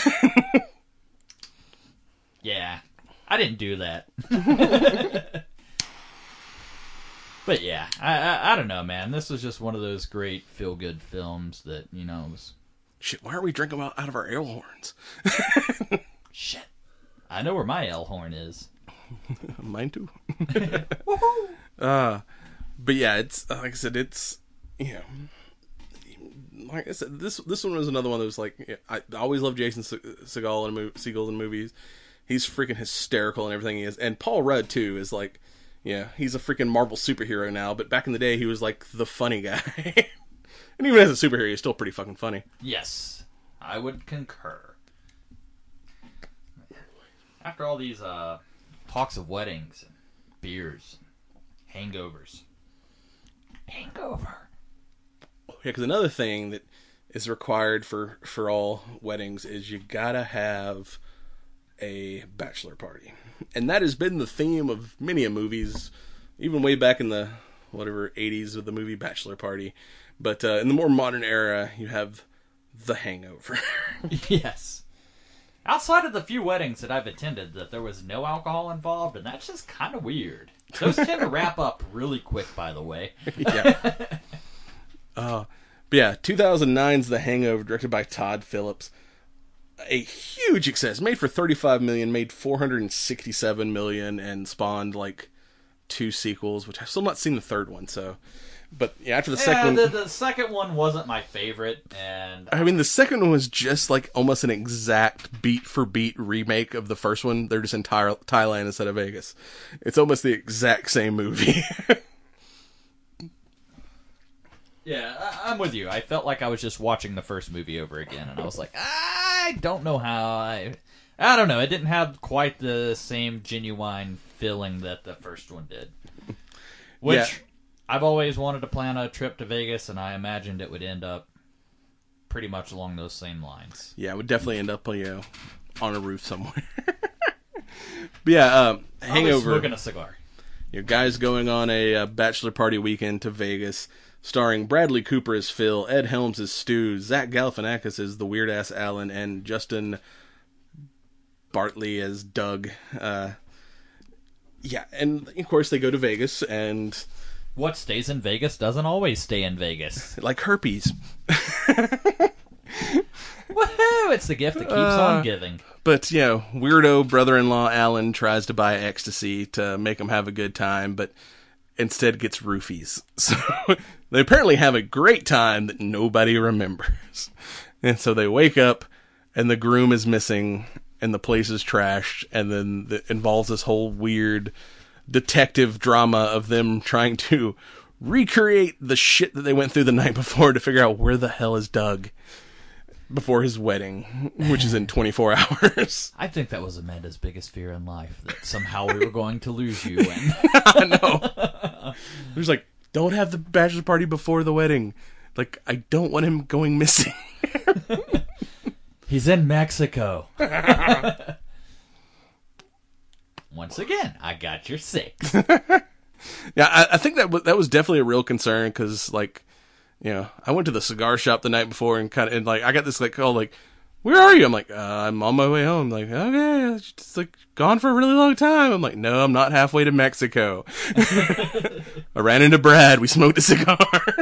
Yeah, I didn't do that. But yeah, I, I I don't know, man. This was just one of those great feel-good films that, you know, was... Shit, why are we drinking out of our ale horns? Shit. I know where my ale horn is. Mine too. uh, but yeah, it's, like I said, it's, you know, like I said, this this one was another one that was like, I always loved Jason Segel in, mo- Segel in movies. He's freaking hysterical in everything he is. And Paul Rudd, too, is like... Yeah, he's a freaking Marvel superhero now, but back in the day, he was like the funny guy. And even as a superhero, he's still pretty fucking funny. Yes, I would concur. After all these uh, talks of weddings, and beers, hangovers. Hangover. Yeah, because another thing that is required for, for all weddings is you gotta have a bachelor party. And that has been the theme of many a movies, even way back in the, whatever, eighties with the movie Bachelor Party. But uh, in the more modern era, you have The Hangover. Yes. Outside of the few weddings that I've attended, that there was no alcohol involved, and that's just kind of weird. Those tend to wrap up really quick, by the way. Yeah. uh, but yeah, two thousand nine's The Hangover, directed by Todd Phillips. A huge success. Made for thirty-five million dollars, made four hundred sixty-seven million dollars, and spawned like two sequels, which I've still not seen the third one, so... But yeah, after the yeah, second the, the second one wasn't my favorite, and I mean, the second one was just like almost an exact beat for beat remake of the first one. They're just in Thai- Thailand instead of Vegas. It's almost the exact same movie. yeah, I, I'm with you. I felt like I was just watching the first movie over again, and I was like, I don't know how I, I don't know. It didn't have quite the same genuine feeling that the first one did, which. Yeah. I've always wanted to plan a trip to Vegas, and I imagined it would end up pretty much along those same lines. Yeah, it would definitely end up, you know, on a roof somewhere. But yeah, um, Hangover. Smoking a cigar. Your guys going on a uh, bachelor party weekend to Vegas, starring Bradley Cooper as Phil, Ed Helms as Stu, Zach Galifianakis as the weird ass Alan, and Justin Bartley as Doug. Uh, yeah, and of course they go to Vegas and. What stays in Vegas doesn't always stay in Vegas. Like herpes. Woohoo! It's the gift that keeps Uh, on giving. But, you know, weirdo brother-in-law Alan tries to buy ecstasy to make him have a good time, but instead gets roofies. So they apparently have a great time that nobody remembers. And so they wake up, and the groom is missing, and the place is trashed, and then it involves this whole weird detective drama of them trying to recreate the shit that they went through the night before to figure out where the hell is Doug before his wedding, which is in twenty-four hours. I think that was Amanda's biggest fear in life, that somehow we were going to lose you. And I know. There's like, don't have the bachelor party before the wedding. Like, I don't want him going missing. He's in Mexico. Once again, I got your six. Yeah, I, I think that w- that was definitely a real concern because, like, you know, I went to the cigar shop the night before and kind of, and like, I got this like call, like, where are you? I'm like, uh, I'm on my way home. Like, okay, it's just like gone for a really long time. I'm like, no, I'm not halfway to Mexico. I ran into Brad. We smoked a cigar.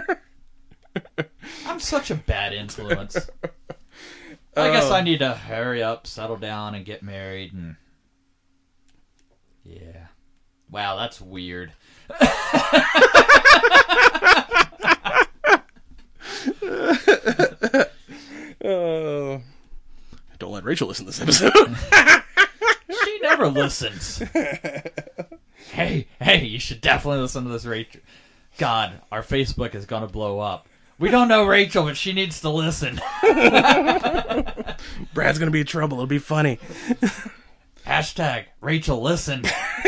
I'm such a bad influence. I guess Oh. I need to hurry up, settle down, and get married, and yeah. Wow, that's weird. Uh, don't let Rachel listen to this episode. She never listens. Hey, hey, you should definitely listen to this, Rachel. God, our Facebook is going to blow up. We don't know Rachel, but she needs to listen. Brad's gonna be in trouble. It'll be funny. Hashtag Rachel listen.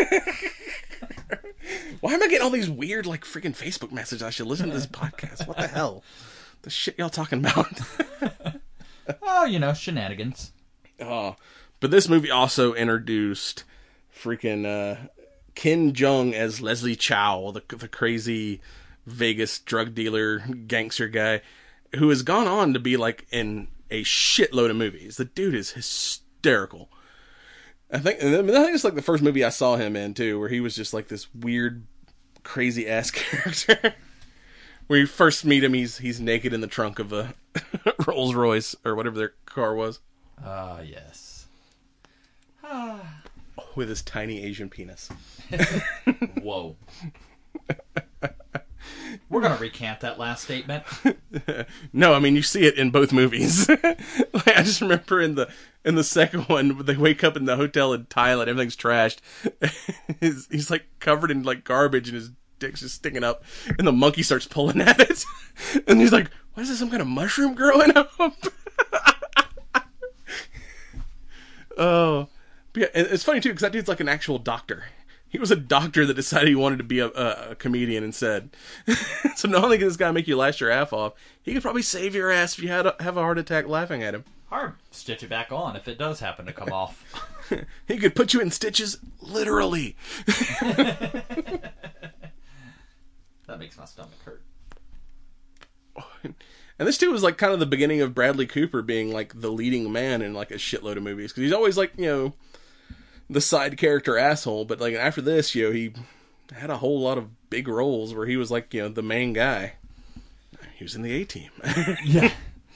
Why am I getting all these weird, like, freaking Facebook messages? I should listen to this podcast. What the hell? The shit y'all talking about? Oh, you know, shenanigans. Oh, but this movie also introduced freaking uh, Ken Jeong as Leslie Chow, the the crazy Vegas drug dealer gangster guy, who has gone on to be like in a shitload of movies. The dude is hysterical. I think, I mean, I think it's like the first movie I saw him in too, where he was just like this weird, crazy ass character. Where you first meet him, he's he's naked in the trunk of a Rolls Royce or whatever their car was, Ah, yes. with his tiny Asian penis. Whoa. We're going to recant that last statement. No, I mean you see it in both movies. Like, I just remember in the in the second one, they wake up in the hotel in Thailand, everything's trashed. he's, he's like covered in like garbage, and his dick's just sticking up, and the monkey starts pulling at it, and he's like, "What is this? Some kind of mushroom growing up?" Oh, but yeah, it's funny too because that dude's like an actual doctor. he was a doctor that decided he wanted to be a, a, a comedian instead. So not only can this guy make you laugh your ass off, he could probably save your ass if you had a, have a heart attack laughing at him. Or stitch it back on if it does happen to come off. He could put you in stitches, literally. That makes my stomach hurt. And this too was like kind of the beginning of Bradley Cooper being like the leading man in like a shitload of movies, because he's always like, you know, the side character asshole, but like after this, you know, he had a whole lot of big roles where he was like, you know, the main guy. He was in the A-Team. Yeah.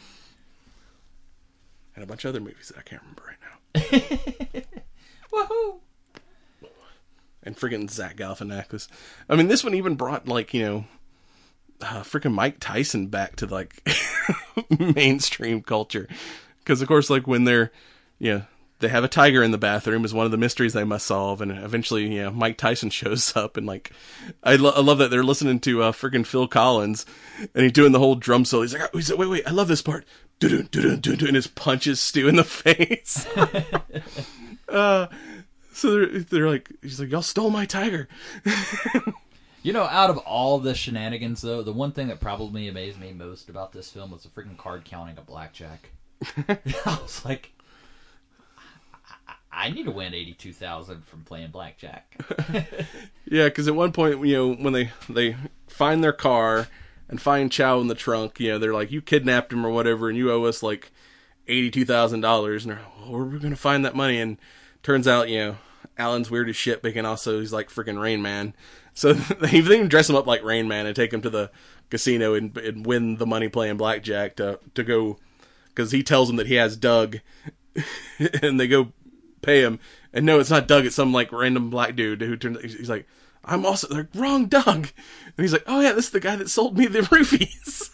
And a bunch of other movies that I can't remember right now. Woohoo! And friggin' Zach Galifianakis. I mean, this one even brought like, you know, uh, freaking Mike Tyson back to like mainstream culture, because of course, like when they're, you know, they have a tiger in the bathroom is one of the mysteries they must solve, and eventually, you know, Mike Tyson shows up, and like, I, lo- I love that they're listening to uh, freaking Phil Collins, and he's doing the whole drum solo. He's like, oh, he's like, wait, wait, I love this part. Doo-doo, doo-doo, doo-doo, and his punches Stu in the face. uh, so they're they're like, he's like, y'all stole my tiger. You know, out of all the shenanigans, though, the one thing that probably amazed me most about this film was the freaking card counting of blackjack. I was like, I, I need to win eighty-two thousand from playing blackjack. Yeah, because at one point, you know, when they, they find their car and find Chow in the trunk, you know, they're like, you kidnapped him or whatever, and you owe us like eighty-two thousand dollars. And they're like, well, where are we going to find that money? And turns out, you know, Alan's weird as shit, but he can also, he's like freaking Rain Man. So they even dress him up like Rain Man and take him to the casino and, and win the money playing blackjack to to go, because he tells them that he has Doug, and they go pay him, and no, it's not Doug, it's some like random black dude who turns. He's like, I'm also like, wrong Doug, and he's like, oh yeah, this is the guy that sold me the roofies.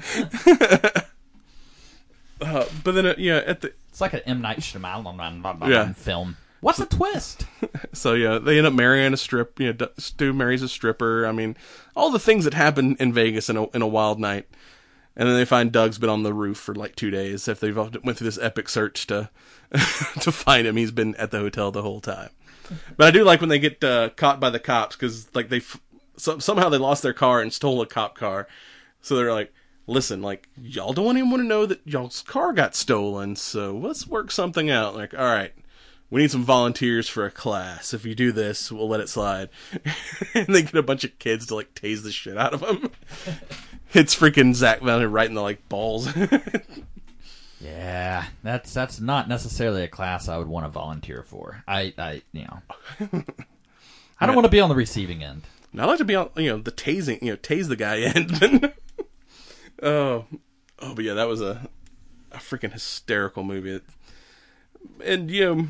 uh, but then uh, yeah, at the It's like an M. Night Shyamalan Yeah. film. What's the twist? So yeah, they end up marrying a strip. You know, Stu marries a stripper. I mean, all the things that happen in Vegas in a in a wild night. And then they find Doug's been on the roof for like two days. If they've went through this epic search to to find him, he's been at the hotel the whole time. But I do like when they get uh, caught by the cops, because like they f- so, somehow they lost their car and stole a cop car. So they're like, listen, like, y'all don't want anyone to know that y'all's car got stolen. So let's work something out. Like, all right. We need some volunteers for a class. If you do this, we'll let it slide. And they get a bunch of kids to, like, tase the shit out of him. Hits freaking Zach Valentine right in the, like, balls. Yeah, that's that's not necessarily a class I would want to volunteer for. I, I you know, I don't want to be on the receiving end. Now, I like to be on, you know, the tasing, you know, tase the guy end. oh, oh, but yeah, that was a, a freaking hysterical movie. And, you know,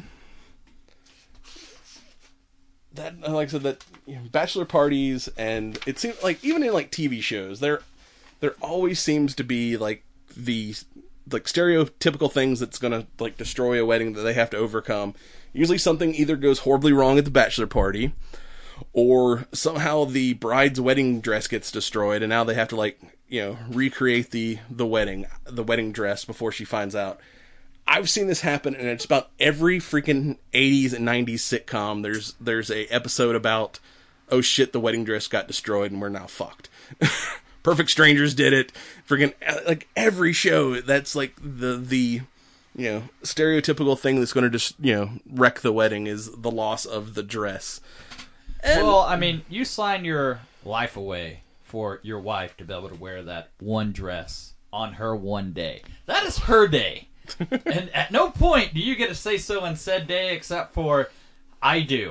that, like I said, that, you know, bachelor parties, and it seems like even in like T V shows, there there always seems to be like the like stereotypical things that's gonna like destroy a wedding that they have to overcome. Usually something either goes horribly wrong at the bachelor party, or somehow the bride's wedding dress gets destroyed, and now they have to like, you know, recreate the the wedding the wedding dress before she finds out. I've seen this happen, and it's about every freaking eighties and nineties sitcom. There's there's a episode about, oh shit, the wedding dress got destroyed, and we're now fucked. Perfect Strangers did it. Freaking, like, every show, that's like the, the you know, stereotypical thing that's going to just, you know, wreck the wedding is the loss of the dress. And, well, I mean, you sign your life away for your wife to be able to wear that one dress on her one day. That is her day. And at no point do you get to say so on said day except for, I do.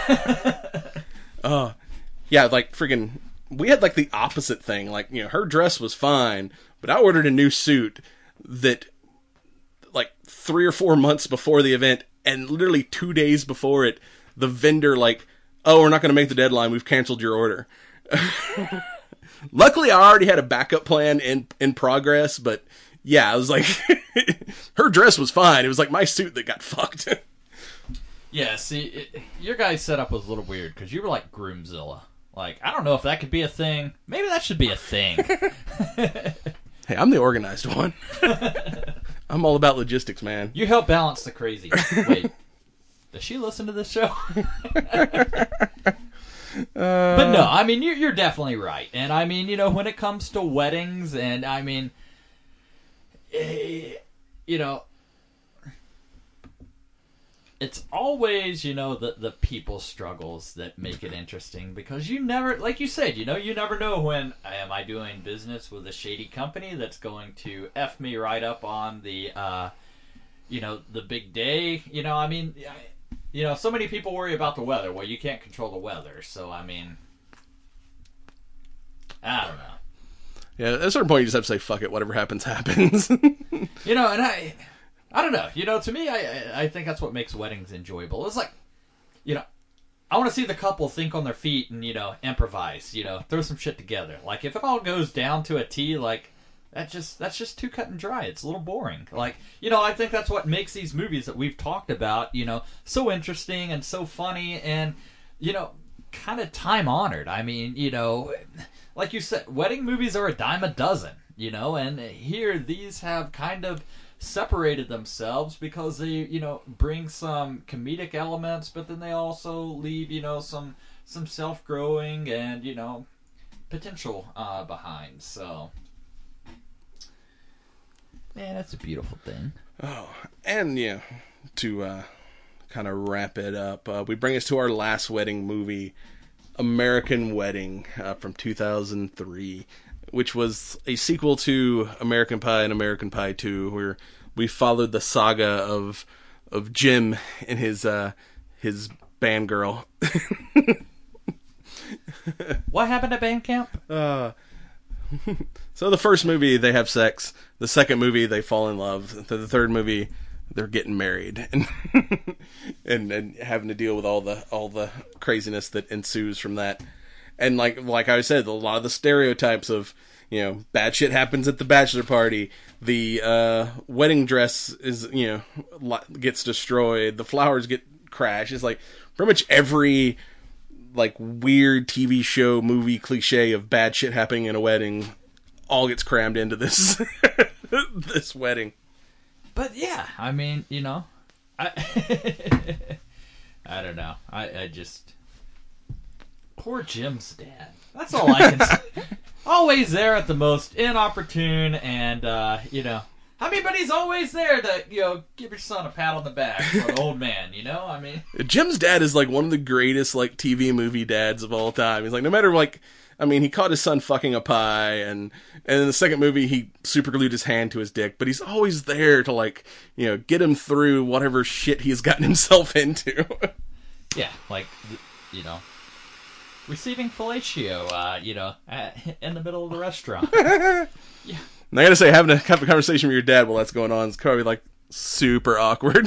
uh, yeah, like, friggin', we had, like, the opposite thing. Like, you know, her dress was fine, but I ordered a new suit that, like, three or four months before the event, and literally two days before it, the vendor, like, oh, we're not going to make the deadline, we've canceled your order. Luckily, I already had a backup plan in, in progress, but yeah, I was like, her dress was fine. It was like my suit that got fucked. Yeah, see, it, your guys' setup was a little weird, because you were like Groomzilla. Like, I don't know if that could be a thing. Maybe that should be a thing. Hey, I'm the organized one. I'm all about logistics, man. You help balance the crazy. Wait. Does she listen to this show? Uh, but no, I mean, you're, you're definitely right. And I mean, you know, when it comes to weddings, and I mean, eh, you know, it's always, you know, the, the people struggles that make it interesting, because you never, like you said, you know, you never know when, am I doing business with a shady company that's going to F me right up on the, uh, you know, the big day. You know, I mean, I, You know, so many people worry about the weather. Well, you can't control the weather, so I mean, I don't know. Yeah, at a certain point, you just have to say, "Fuck it, whatever happens, happens." You know, and I, I don't know. You know, to me, I, I think that's what makes weddings enjoyable. It's like, you know, I want to see the couple think on their feet and, you know, improvise. You know, throw some shit together. Like, if it all goes down to a T, like. That just that's just too cut and dry. It's a little boring. Like, you know, I think that's what makes these movies that we've talked about, you know, so interesting and so funny and, you know, kind of time honored. I mean, you know, like you said, wedding movies are a dime a dozen, you know, and here these have kind of separated themselves because they, you know, bring some comedic elements, but then they also leave, you know, some some self-growing and, you know, potential uh, behind. So. Man, that's a beautiful thing. Oh, and yeah, to uh, kind of wrap it up, uh, we bring us to our last wedding movie, American Wedding, uh, from two thousand three, which was a sequel to American Pie and American Pie two, where we followed the saga of of Jim and his uh, his band girl. What happened at band camp? Uh, so the first movie, they have sex. The second movie, they fall in love. The third movie, they're getting married and and and having to deal with all the all the craziness that ensues from that. And like like I said, a lot of the stereotypes of, you know, bad shit happens at the bachelor party. The uh, wedding dress is, you know, gets destroyed. The flowers get crashed. It's like pretty much every like weird T V show, movie cliche of bad shit happening in a wedding all gets crammed into this this wedding. But yeah, I mean, you know, I I don't know. I, I just poor Jim's dad. That's all I can say. Always there at the most inopportune and uh, you know, I mean, but he's always there to, you know, give your son a pat on the back for an old man, you know? I mean, Jim's dad is like one of the greatest like T V movie dads of all time. He's like, no matter like, I mean, he caught his son fucking a pie, and and in the second movie he super glued his hand to his dick, but he's always there to like, you know, get him through whatever shit he's gotten himself into. Yeah, like, you know, receiving fellatio, uh, you know, at, in the middle of the restaurant. Yeah. And I gotta say, having a, have a conversation with your dad while that's going on is probably like super awkward.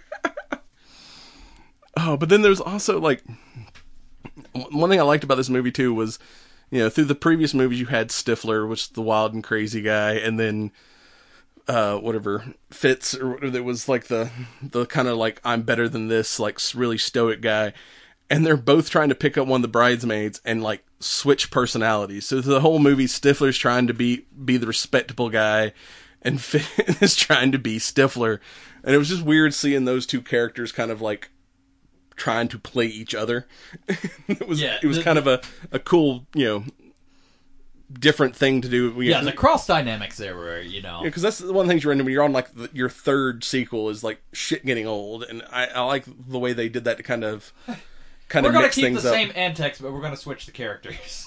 Oh, but then there's also like one thing I liked about this movie too was, you know, through the previous movies you had Stifler, which is the wild and crazy guy, and then uh, whatever Fitz, or whatever, that was like the the kind of like I'm better than this, like really stoic guy. And they're both trying to pick up one of the bridesmaids and like switch personalities. So the whole movie, Stifler's trying to be be the respectable guy, and Finn is trying to be Stifler. And it was just weird seeing those two characters kind of like trying to play each other. it was yeah, it was the, kind of a, a cool, you know, different thing to do. Yeah, the cross dynamics there were, you know. Yeah, because that's one of the things you're into when you're on like the, your third sequel is like shit getting old, and I, I like the way they did that to kind of. Kind we're of going to mix keep things the up. same antics, but we're going to switch the characters.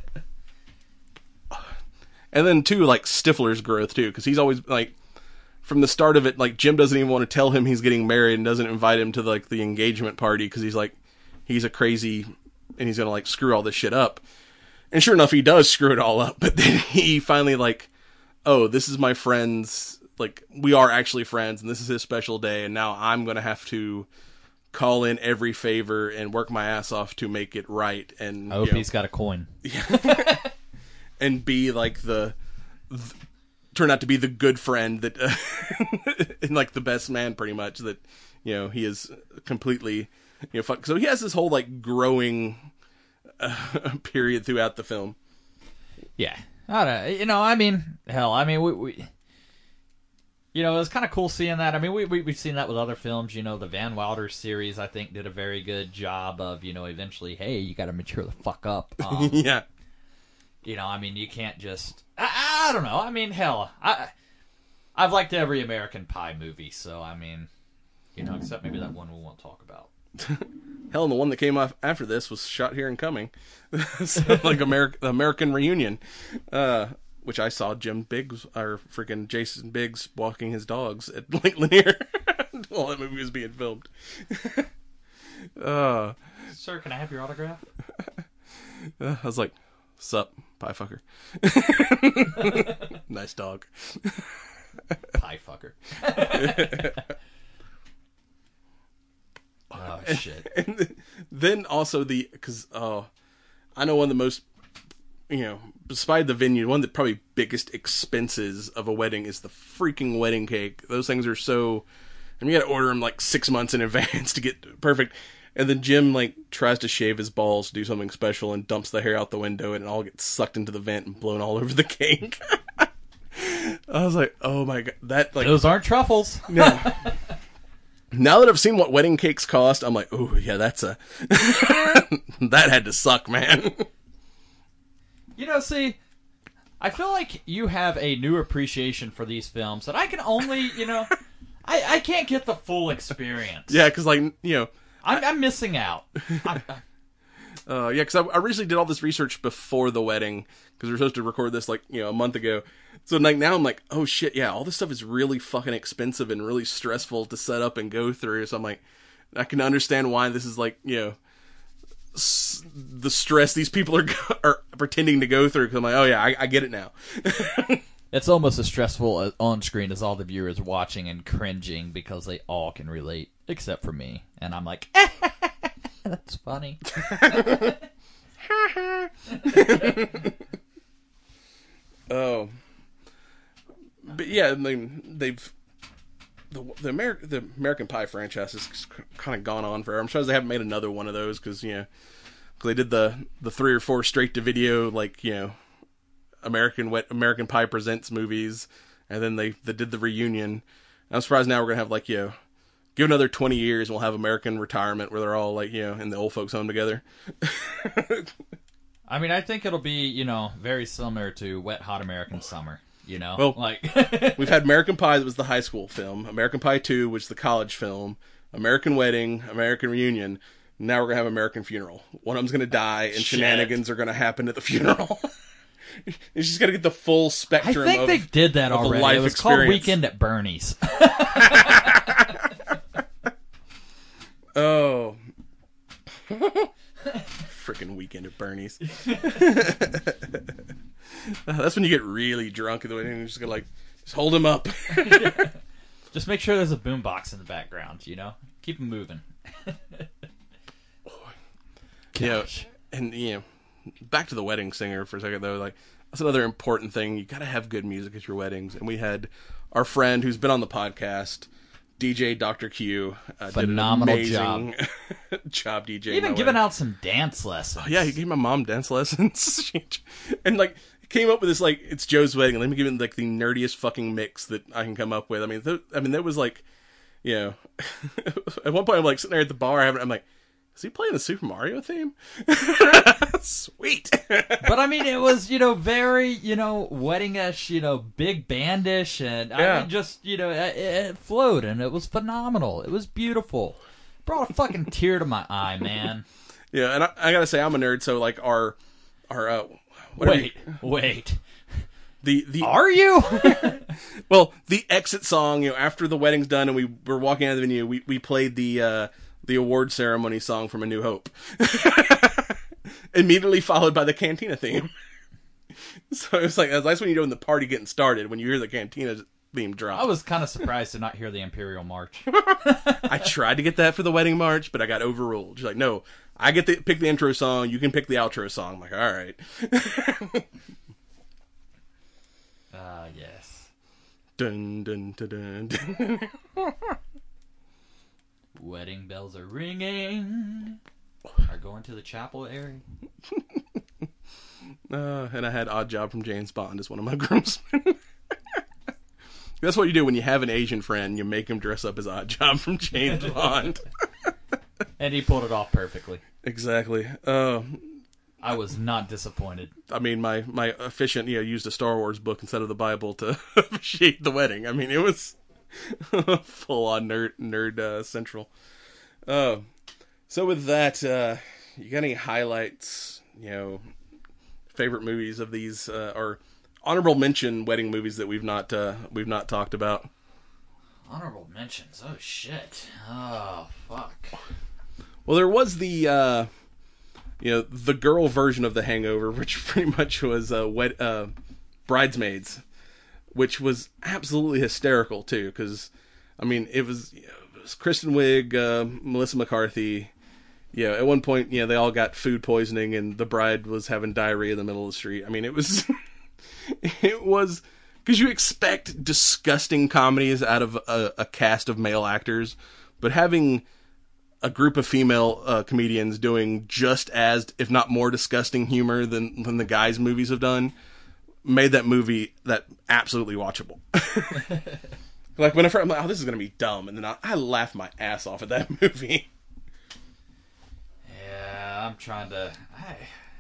And then too, like Stifler's growth too, because he's always like, from the start of it, like Jim doesn't even want to tell him he's getting married and doesn't invite him to like the engagement party because he's like, he's a crazy and he's gonna like screw all this shit up. And sure enough, he does screw it all up. But then he finally like, oh, this is my friend's, like we are actually friends, and this is his special day, and now I'm gonna have to call in every favor and work my ass off to make it right. And I hope you know, he's got a coin. Yeah. And be like the, the turn out to be the good friend that uh, and like the best man pretty much that, you know, he is completely, you know, fuck. So he has this whole like growing uh, period throughout the film. Yeah. I don't, you know, I mean, hell, I mean, we, we you know, it was kind of cool seeing that. I mean, we, we, we've seen that with other films. You know, the Van Wilder series, I think, did a very good job of, you know, eventually, hey, you got to mature the fuck up. Um, yeah. You know, I mean, you can't just... I, I don't know. I mean, hell, I, I've liked every American Pie movie, so, I mean, you know, except maybe that one we won't talk about. Hell, and the one that came off after this was Shot Here and Coming. So, like, Ameri- American Reunion. Uh... Which I saw Jim Biggs, or freaking Jason Biggs, walking his dogs at Lake Lanier while that movie was being filmed. uh, Sir, can I have your autograph? uh, I was like, sup, pie fucker. Nice dog. Pie fucker. Oh, shit. And, and then also the, because uh, I know one of the most, you know, despite the venue, one of the probably biggest expenses of a wedding is the freaking wedding cake. Those things are so, I mean, you gotta order them like six months in advance to get perfect. And then Jim, like, tries to shave his balls to do something special and dumps the hair out the window and it all gets sucked into the vent and blown all over the cake. I was like, oh my god, that, like... Those aren't truffles. No. Now that I've seen what wedding cakes cost, I'm like, oh yeah, that's a... that had to suck, man. You know, see, I feel like you have a new appreciation for these films that I can only, you know, I, I can't get the full experience. Yeah, because, like, you know... I'm, I'm missing out. I, I, uh, yeah, because I, I recently did all this research before the wedding, because we were supposed to record this, like, you know, a month ago. So, like, now I'm like, oh, shit, yeah, all this stuff is really fucking expensive and really stressful to set up and go through. So I'm like, I can understand why this is, like, you know... the stress these people are are pretending to go through, because I'm like, oh yeah, I, I get it now. It's almost as stressful on screen as all the viewers watching and cringing because they all can relate, except for me, and I'm like, that's funny. Oh, but yeah, I mean, they've the the American the American Pie franchise has kind of gone on forever. I'm surprised they haven't made another one of those, because, you know, cause they did the the three or four straight to video, like, you know, American Wet American Pie Presents movies, and then they they did the reunion. And I'm surprised now we're gonna have, like, you know, give another twenty years and we'll have American Retirement, where they're all, like, you know, in the old folks home together. I mean, I think it'll be, you know, very similar to Wet Hot American Summer. You know, well, like we've had American Pie, that was the high school film. American Pie two, which was the college film. American Wedding, American Reunion. Now we're gonna have American Funeral. One of them's gonna die, and Shit. shenanigans are gonna happen at the funeral. You just gotta get the full spectrum. I think of, they did that of already. life It was experience. called Weekend at Bernie's. Oh, freaking Weekend at Bernie's. Uh, that's when you get really drunk, and you're just gonna, like, just hold him up. Just make sure there's a boombox in the background, you know? Keep them moving. Gosh. Yeah, and, you know, back to the wedding singer for a second, though. Like, that's another important thing. You gotta have good music at your weddings. And we had our friend who's been on the podcast, D J Doctor Q. Uh, Phenomenal did an amazing job. job DJing. Even my giving wedding. out some dance lessons. Oh, yeah, he gave my mom dance lessons. And, like, came up with this, like, it's Joe's wedding. Let me give it, like, the nerdiest fucking mix that I can come up with. I mean, th- I mean, that was, like, you know, at one point I'm, like, sitting there at the bar, having, I'm like, is he playing the Super Mario theme? Sweet. But, I mean, it was, you know, very, you know, wedding-ish, you know, big bandish, and, Yeah. I mean, just, you know, it, it flowed, and it was phenomenal. It was beautiful. Brought a fucking tear to my eye, man. Yeah, and I, I gotta say, I'm a nerd, so, like, our, our, uh, whatever Wait, you- wait. the, the, Are you? well, the exit song, you know, after the wedding's done and we were walking out of the venue, we, we played the, uh, the award ceremony song from A New Hope. Immediately followed by the Cantina theme. So it was like, that's when you know when the party getting started, when you hear the Cantina theme drop. I was kind of surprised to not hear the Imperial March. I tried to get that for the wedding march, but I got overruled. She's like, no, I get to pick the intro song, you can pick the outro song. I'm like, all right. Ah, uh, yes. Dun, dun, dun, dun, dun. Wedding bells are ringing. Are going to the chapel area. Uh, and I had Odd Job from James Bond as one of my groomsmen. That's what you do when you have an Asian friend. You make him dress up as Oddjob from James Bond. And he pulled it off perfectly. Exactly. Uh, I was not disappointed. I mean, my, my efficient, you know, used a Star Wars book instead of the Bible to officiate the wedding. I mean, it was full on nerd, nerd uh, central. Uh, so with that, uh, you got any highlights, you know, favorite movies of these, uh, or honorable mention wedding movies that we've not, uh, we've not talked about? Honorable mentions? Oh, shit. Oh, fuck. Well, there was the, uh, you know, the girl version of The Hangover, which pretty much was uh, wed- uh, Bridesmaids, which was absolutely hysterical, too, because, I mean, it was, you know, it was Kristen Wiig, uh, Melissa McCarthy. You know, at one point, you know, they all got food poisoning, and the bride was having diarrhea in the middle of the street. I mean, it was, it was, because you expect disgusting comedies out of a, a cast of male actors, but having a group of female uh, comedians doing just as, if not more, disgusting humor than than the guys' movies have done, made that movie that absolutely watchable. Like whenever I'm like, oh, this is gonna be dumb, and then I, I laugh my ass off at that movie. Yeah, I'm trying to. I...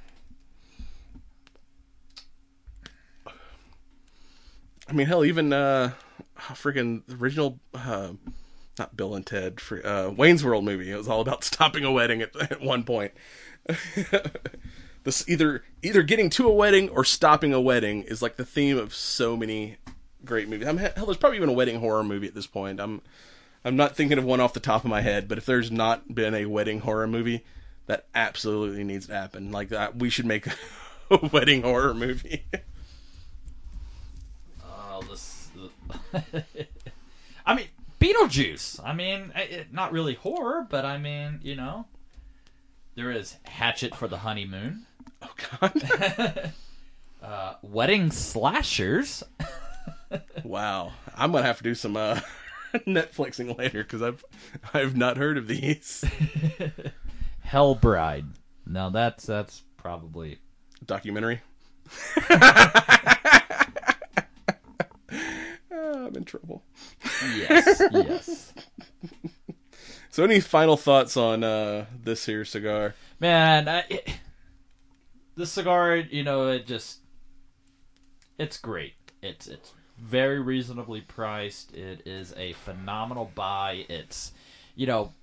I mean, hell, even uh, freaking original. Uh, Not Bill and Ted, for, uh, Wayne's World movie. It was all about stopping a wedding at, at one point. This either either getting to a wedding or stopping a wedding is like the theme of so many great movies. I mean, hell, there's probably even a wedding horror movie at this point. I'm I'm not thinking of one off the top of my head, but if there's not been a wedding horror movie, that absolutely needs to happen. Like that, we should make a wedding horror movie. Oh, this. I mean. Beetlejuice. I mean, it, not really horror, but I mean, you know, there is Hatchet for the Honeymoon. Oh God. uh, wedding slashers. Wow, I'm gonna have to do some uh, Netflixing later because I've I've not heard of these. Hell Bride. Now that's that's probably documentary. I'm in trouble. Yes, yes. So, any final thoughts on uh, this here cigar? Man, I, it, the cigar, you know, it just, it's great. It's it's very reasonably priced. It is a phenomenal buy. It's, you know,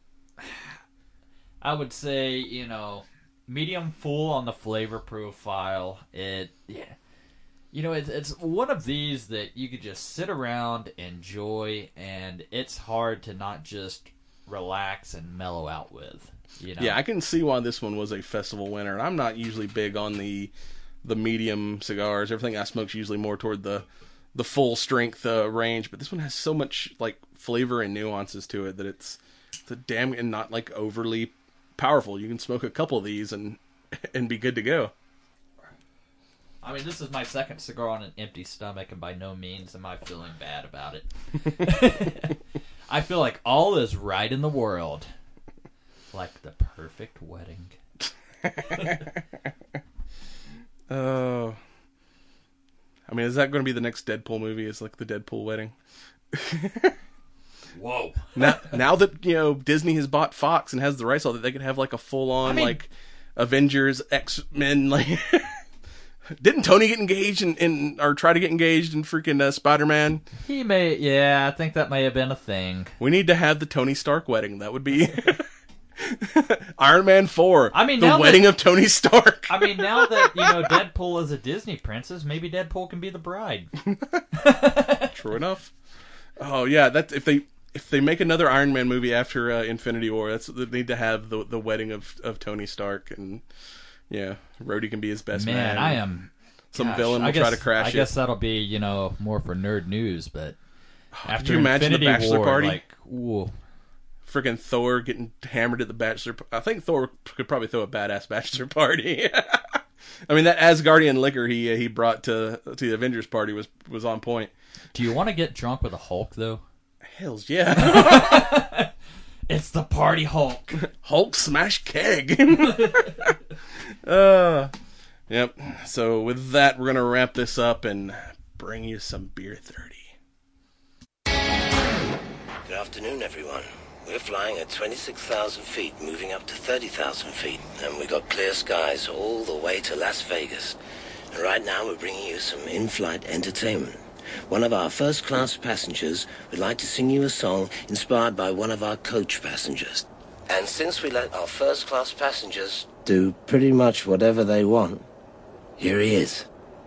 I would say, you know, medium full on the flavor profile. It, yeah. You know, it's, it's one of these that you could just sit around, enjoy, and it's hard to not just relax and mellow out with. You know? Yeah, I can see why this one was a festival winner. And I'm not usually big on the the medium cigars. Everything I smoke's usually more toward the the full strength uh, range. But this one has so much like flavor and nuances to it that it's it's a damn and not like overly powerful. You can smoke a couple of these and and be good to go. I mean, this is my second cigar on an empty stomach, and by no means am I feeling bad about it. I feel like all is right in the world. Like the perfect wedding. Oh. I mean, is that going to be the next Deadpool movie? Is like the Deadpool wedding? Whoa. Now, now that, you know, Disney has bought Fox and has the rights, all that they could have like a full-on, I mean, like, Avengers, X-Men, like... Didn't Tony get engaged in, in or try to get engaged in freaking uh, Spider-Man? He may, yeah, I think that may have been a thing. We need to have the Tony Stark wedding. That would be Iron Man four. I mean, the now wedding that, of Tony Stark. I mean, now that, you know, Deadpool is a Disney princess, maybe Deadpool can be the bride. True enough. Oh yeah, that's if they if they make another Iron Man movie after uh, Infinity War, that's they need to have the the wedding of of Tony Stark and. Yeah, Rhodey can be his best man. Man, I am. Some gosh, villain will I guess, try to crash I it. guess that'll be, you know, more for nerd news, but after you imagine the Infinity bachelor War, party? like, ooh. Freaking Thor getting hammered at the bachelor. I think Thor could probably throw a badass bachelor party. I mean, that Asgardian liquor he he brought to to the Avengers party was was on point. Do you want to get drunk with a Hulk though? Hells yeah. It's the Party Hulk. Hulk smash keg. uh, yep. So with that, we're gonna wrap this up and bring you some beer thirty. Good afternoon, everyone. We're flying at twenty-six thousand feet, moving up to thirty thousand feet, and we got clear skies all the way to Las Vegas. And right now we're bringing you some in-flight entertainment. One of our first-class passengers would like to sing you a song inspired by one of our coach passengers. And since we let our first-class passengers do pretty much whatever they want, here he is.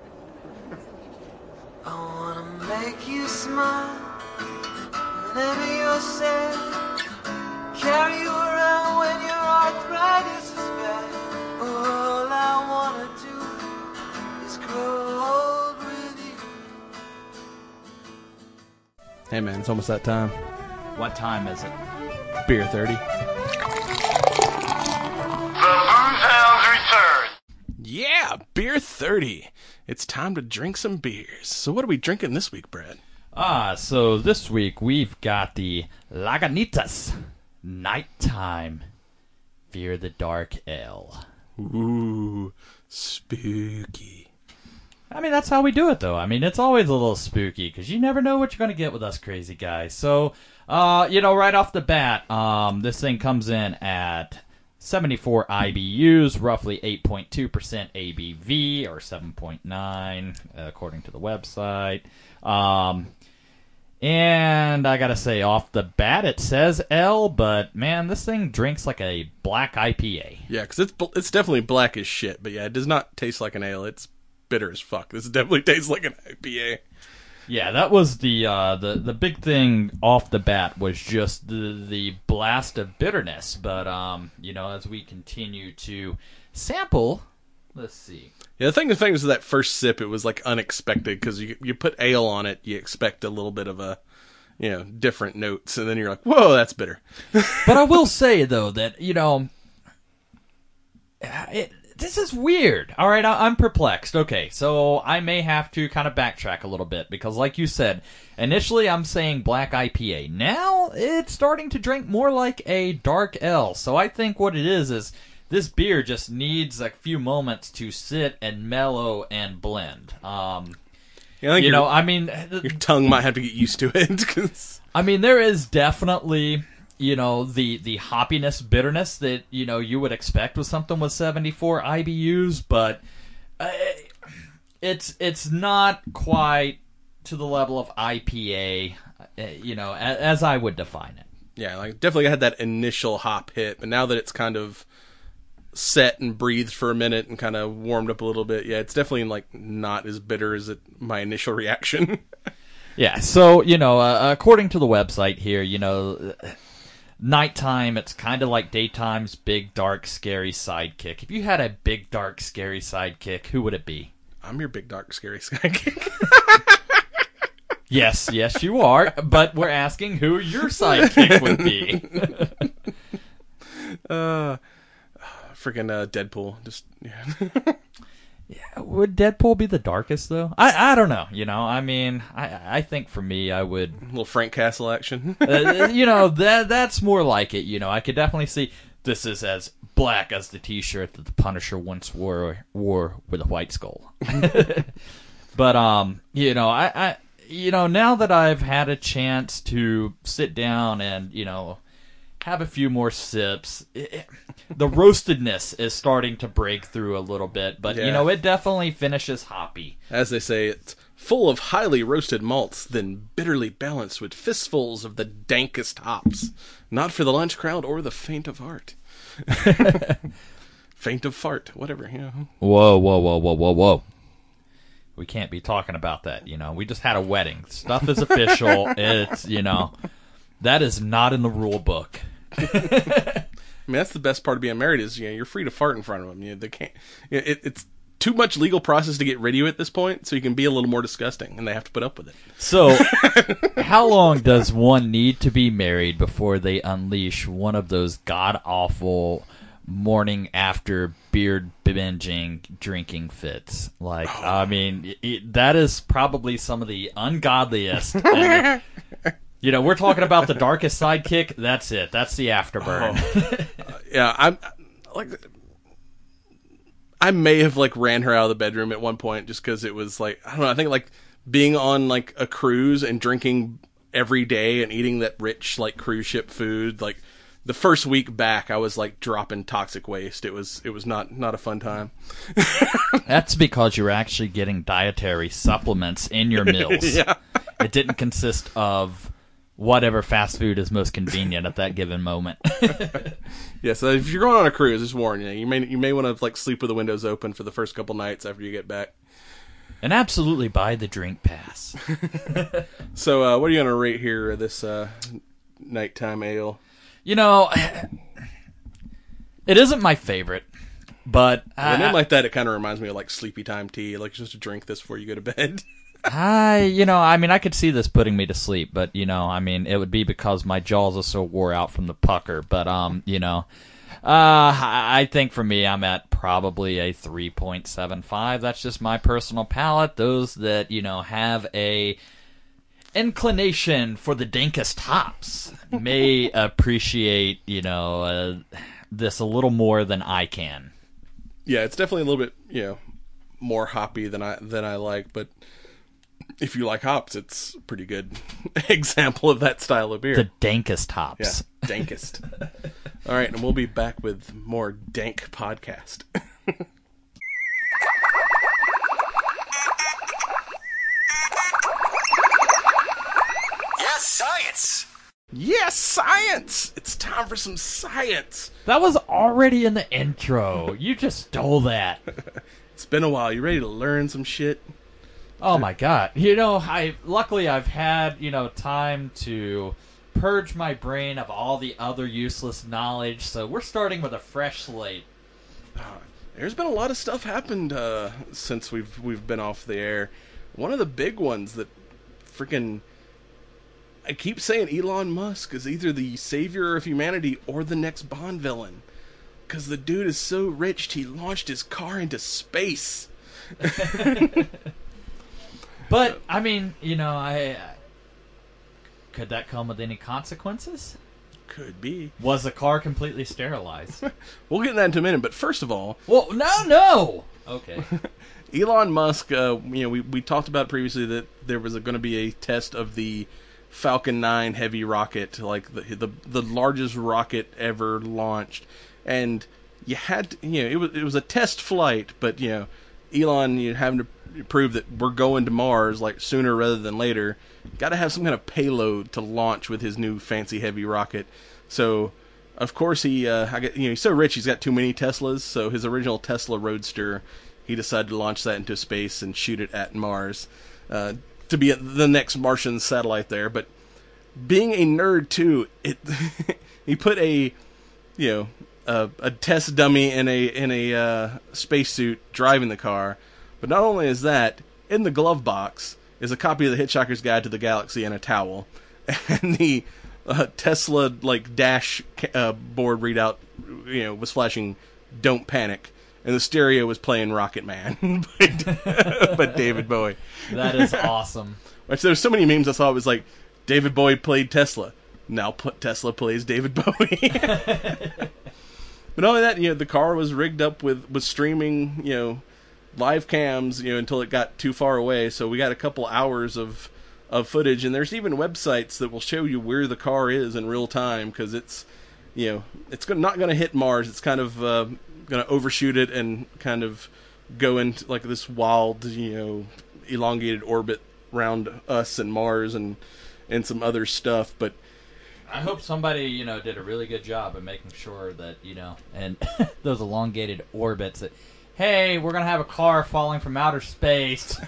I wanna make you smile whenever you're sad. Carry you around when your arthritis is bad. All I wanna do is grow old with you. Hey man, it's almost that time. What time is it? Beer thirty. The Booze Hounds return. Yeah, Beer thirty. It's time to drink some beers. So what are we drinking this week, Brad? Ah, so this week we've got the Lagunitas Nighttime Fear the Dark Ale. Ooh, spooky. I mean, that's how we do it, though. I mean, it's always a little spooky, because you never know what you're going to get with us crazy guys. So, uh, you know, right off the bat, um, this thing comes in at seventy-four I B Us, roughly eight point two percent A B V, or seven point nine, according to the website. Um, and I gotta say, off the bat, it says L, but, man, this thing drinks like a black I P A. Yeah, because it's, it's definitely black as shit, but yeah, it does not taste like an ale. It's bitter as fuck. This definitely tastes like an I P A. Yeah, that was the uh, the the big thing off the bat was just the the blast of bitterness. But um, you know, as we continue to sample, let's see. Yeah, the thing the thing is that first sip, it was like unexpected because you you put ale on it, you expect a little bit of a, you know, different notes, and then you're like, whoa, that's bitter. But I will say though that you know, it. This is weird. All right, I- I'm perplexed. Okay, so I may have to kind of backtrack a little bit because, like you said, initially I'm saying black I P A. Now it's starting to drink more like a dark ale. So I think what it is is this beer just needs a few moments to sit and mellow and blend. Um, Yeah, I think you your, know, I mean, your tongue might have to get used to it. 'Cause... I mean, there is definitely, you know, the, the hoppiness, bitterness that, you know, you would expect with something with seventy-four I B Us, but uh, it's it's not quite to the level of I P A, uh, you know, as, as I would define it. Yeah, like definitely had that initial hop hit, but now that it's kind of set and breathed for a minute and kind of warmed up a little bit, yeah, it's definitely like not as bitter as it, my initial reaction. Yeah, so, you know, uh, according to the website here, you know, nighttime, it's kind of like daytime's big, dark, scary sidekick. If you had a big, dark, scary sidekick, who would it be? I'm your big, dark, scary sidekick. Yes, yes, you are, but we're asking who your sidekick would be. uh, freaking uh, Deadpool. Just, yeah. Yeah, would Deadpool be the darkest, though? I I don't know, you know, I mean, I I think for me, I would... A little Frank Castle action. uh, you know, that that's more like it, you know, I could definitely see this is as black as the t-shirt that the Punisher once wore, wore with a white skull. But, um, you know, I, I, you know, now that I've had a chance to sit down and, you know, have a few more sips, it, it, the roastedness is starting to break through a little bit, but, Yeah. you know, it definitely finishes hoppy. As they say, it's full of highly roasted malts, then bitterly balanced with fistfuls of the dankest hops. Not for the lunch crowd or the faint of heart. Faint of fart, whatever, you know. Whoa, whoa, whoa, whoa, whoa, whoa. We can't be talking about that, you know. We just had a wedding. Stuff is official. It's, you know, that is not in the rule book. I mean, that's the best part of being married is, you know, you're free to fart in front of them. You know, they can't. You know, it, it's too much legal process to get rid of you at this point, so you can be a little more disgusting, and they have to put up with it. So, how long does one need to be married before they unleash one of those god-awful morning after beard binging drinking fits? Like, I mean, it, that is probably some of the ungodliest. And, you know, we're talking about the darkest sidekick. That's it. That's the afterburn. Oh. Yeah, I'm like, I may have like ran her out of the bedroom at one point just because it was like, I don't know. I think like being on like a cruise and drinking every day and eating that rich like cruise ship food. Like the first week back, I was like dropping toxic waste. It was it was not not a fun time. That's because you were actually getting dietary supplements in your meals. Yeah. It didn't consist of whatever fast food is most convenient at that given moment. Yeah, so if you're going on a cruise, just warn you, you may you may want to like sleep with the windows open for the first couple nights after you get back. And absolutely buy the drink pass. So, uh, what are you going to rate here, this uh, nighttime ale? You know, it isn't my favorite, but When I, in like that, it kind of reminds me of like sleepy time tea, like just to drink this before you go to bed. I, you know, I mean, I could see this putting me to sleep, but you know, I mean, it would be because my jaws are so wore out from the pucker. But um, you know, uh, I think for me, I'm at probably a three point seven five. That's just my personal palate. Those that you know have a inclination for the dankest hops may appreciate, you know, uh, this a little more than I can. Yeah, it's definitely a little bit, you know, more hoppy than I than I like, but if you like hops, it's a pretty good example of that style of beer. The dankest hops. Yeah, dankest. All right, and we'll be back with more Dank Podcast. Yes, science! Yes, science! It's time for some science. That was already in the intro. You just stole that. It's been a while. You ready to learn some shit? Oh my god. You know, I luckily I've had, you know, time to purge my brain of all the other useless knowledge, so we're starting with a fresh slate. There's been a lot of stuff happened uh, since we've we've been off the air. One of the big ones that freaking I keep saying Elon Musk is either the savior of humanity or the next Bond villain. Because the dude is so rich, he launched his car into space. But, I mean, you know, I... Could that come with any consequences? Could be. Was the car completely sterilized? We'll get into that in a minute, but first of all... Well, no, no! Okay. Elon Musk, uh, you know, we, we talked about previously that there was going to be a test of the Falcon nine heavy rocket, like the, the the largest rocket ever launched, and you had to, you know, it was it was a test flight, but you know, Elon, you having to prove that we're going to Mars like sooner rather than later. Got to have some kind of payload to launch with his new fancy heavy rocket. So, of course, he uh, I get, you know, he's so rich, he's got too many Teslas. So his original Tesla Roadster, he decided to launch that into space and shoot it at Mars. Uh, to be the next Martian satellite there, but being a nerd too, it he put a you know a, a test dummy in a in a uh, spacesuit driving the car. But not only is that, in the glove box is a copy of the Hitchhiker's Guide to the Galaxy and a towel, and the uh, Tesla like dash uh, board readout you know was flashing "Don't Panic." And the stereo was playing Rocket Man, but, but David Bowie. That is awesome. Which there's so many memes I saw. It was like, David Bowie played Tesla. Now Tesla plays David Bowie. But not only that, you know, the car was rigged up with, with streaming, you know, live cams, you know, until it got too far away. So we got a couple hours of of footage, and there's even websites that will show you where the car is in real time, because it's, you know, it's not going to hit Mars. It's kind of uh, going to overshoot it and kind of go into like this wild, you know, elongated orbit around us and Mars and and some other stuff. But I hope somebody, you know, did a really good job of making sure that, you know, and those elongated orbits that, hey, we're going to have a car falling from outer space.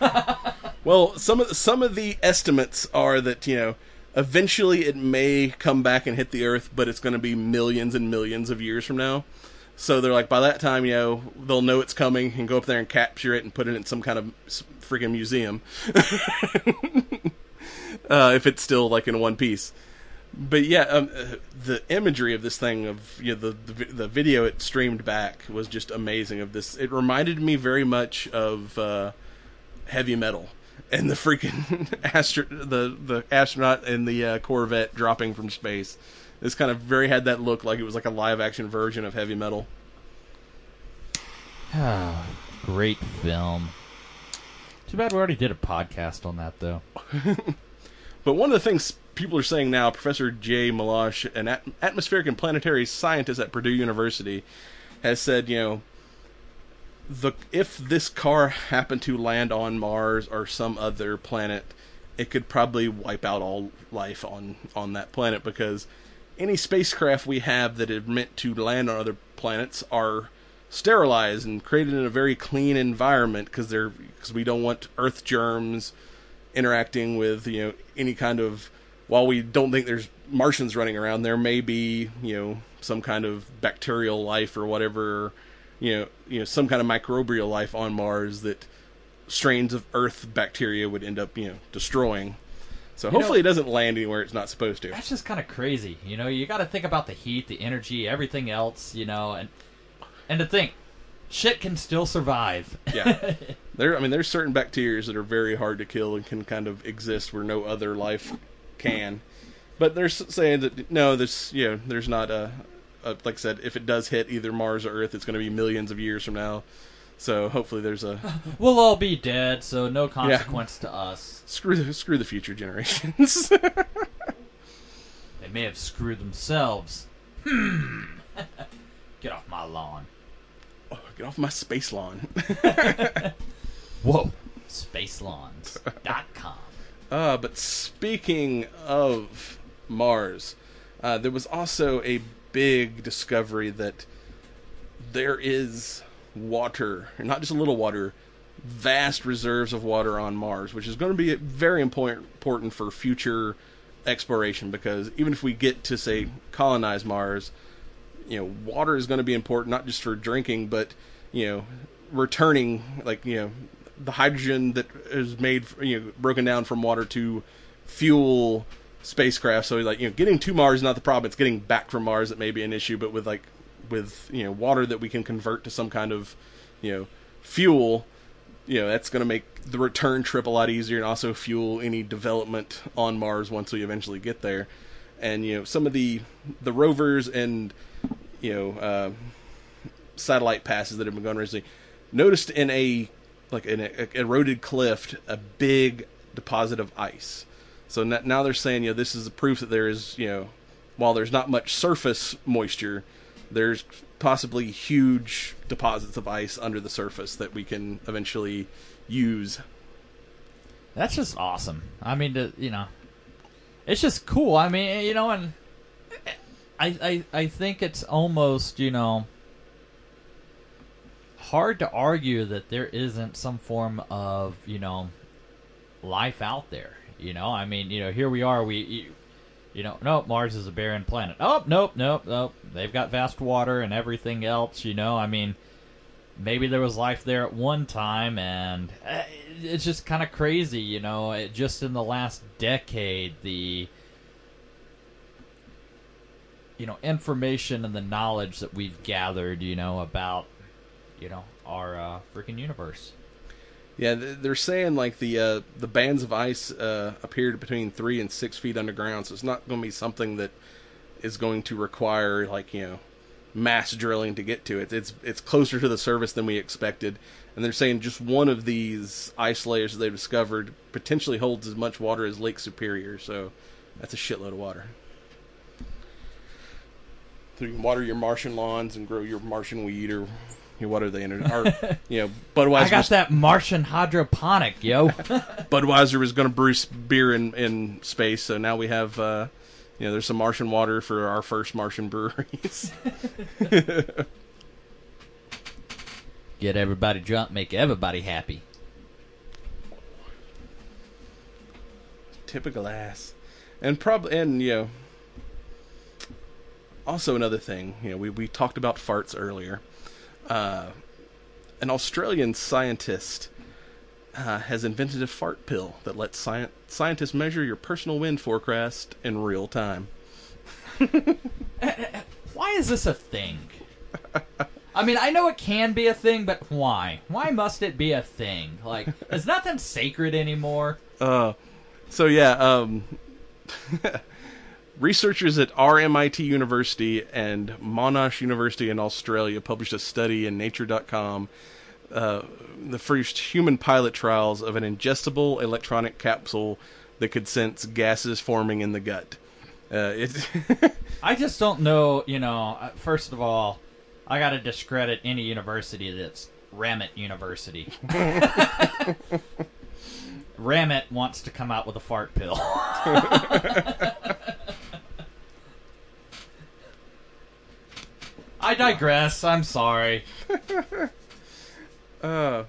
Well, some of the, some of the estimates are that, you know, eventually it may come back and hit the Earth, but it's going to be millions and millions of years from now. So they're like, by that time, you know, they'll know it's coming and go up there and capture it and put it in some kind of freaking museum. uh, if it's still like in one piece. But yeah, um, the imagery of this thing, of you know, the, the the video it streamed back was just amazing. Of this, it reminded me very much of uh, Heavy Metal and the freaking astro- the the astronaut and the uh, Corvette dropping from space. This kind of very had that look, like it was like a live action version of Heavy Metal. Oh, great film. Too bad we already did a podcast on that, though. But one of the things people are saying now, Professor Jay Malash, an at- atmospheric and planetary scientist at Purdue University, has said, you know, the if this car happened to land on Mars or some other planet, it could probably wipe out all life on, on that planet, because any spacecraft we have that are meant to land on other planets are sterilized and created in a very clean environment, because they're because we don't want Earth germs interacting with, you know, any kind of, while we don't think there's Martians running around, there may be, you know, some kind of bacterial life or whatever, you know, you know, some kind of microbial life on Mars that strains of Earth bacteria would end up, you know, destroying. So You hopefully know- it doesn't land anywhere it's not supposed to. That's just kind of crazy. You know, you got to think about the heat, the energy, everything else, you know, and and to think, shit can still survive. Yeah. There, I mean, there's certain bacteria that are very hard to kill and can kind of exist where no other life can. But they're s- saying that, no, this, you know, there's not a, a, like I said, if it does hit either Mars or Earth, it's going to be millions of years from now. So hopefully there's a, We'll all be dead, so no consequence to us. screw the, screw the future generations. They may have screwed themselves. Hmm. Get off my lawn. Oh, get off my space lawn. Whoa. space lawns dot com. Uh, but speaking of Mars, uh, there was also a big discovery that there is water, and not just a little water, vast reserves of water on Mars, which is going to be very important important for future exploration, because even if we get to, say, colonize Mars, you know, water is going to be important, not just for drinking, but, you know, returning, like, you know, the hydrogen that is made, you know, broken down from water to fuel spacecraft. So, like, you know, getting to Mars is not the problem. It's getting back from Mars that may be an issue. But with, like, with, you know, water that we can convert to some kind of, you know, fuel, you know, that's going to make the return trip a lot easier, and also fuel any development on Mars once we eventually get there. And, you know, some of the the rovers and, you know, uh, satellite passes that have been going recently noticed in a like an a, eroded cliff a big deposit of ice. So n- now they're saying, you know, this is the proof that there is, you know, while there's not much surface moisture, there's possibly huge deposits of ice under the surface that we can eventually use. That's just awesome. I mean, to, you know, it's just cool. I mean, you know, and I, I, I think it's almost, you know, hard to argue that there isn't some form of, you know, life out there. You know, I mean, you know, here we are. We, you, you know, nope, Mars is a barren planet. Oh, nope, nope, nope. They've got vast water and everything else. You know, I mean, maybe there was life there at one time, and uh, it's just kind of crazy. You know, it, just in the last decade, the you know information and the knowledge that we've gathered, you know, about you know our uh, freaking universe. Yeah, they're saying like the uh, the bands of ice uh, appeared between three and six feet underground, so it's not going to be something that is going to require like you know mass drilling to get to it. It's it's closer to the surface than we expected, and they're saying just one of these ice layers that they've discovered potentially holds as much water as Lake Superior. So that's a shitload of water. So you can water your Martian lawns and grow your Martian weed, or you know, what are they in it? Or, you know, Budweiser. I got that Martian hydroponic, yo. Budweiser was going to brew beer in, in space, so now we have, uh, you know, there's some Martian water for our first Martian breweries. Get everybody drunk, make everybody happy. Typical ass. And probably, and, you know, also another thing, you know, we, we talked about farts earlier. Uh, an Australian scientist uh, has invented a fart pill that lets sci- scientists measure your personal wind forecast in real time. Why is this a thing? I mean, I know it can be a thing, but why? Why must it be a thing? Like, is nothing sacred anymore? Uh, so yeah, um, researchers at R M I T University and Monash University in Australia published a study in Nature dot com, uh, the first human pilot trials of an ingestible electronic capsule that could sense gases forming in the gut. Uh, it I just don't know, you know, uh, first of all, I got to discredit any university that's Ramit University. Ramit wants to come out with a fart pill. I digress. I'm sorry. uh,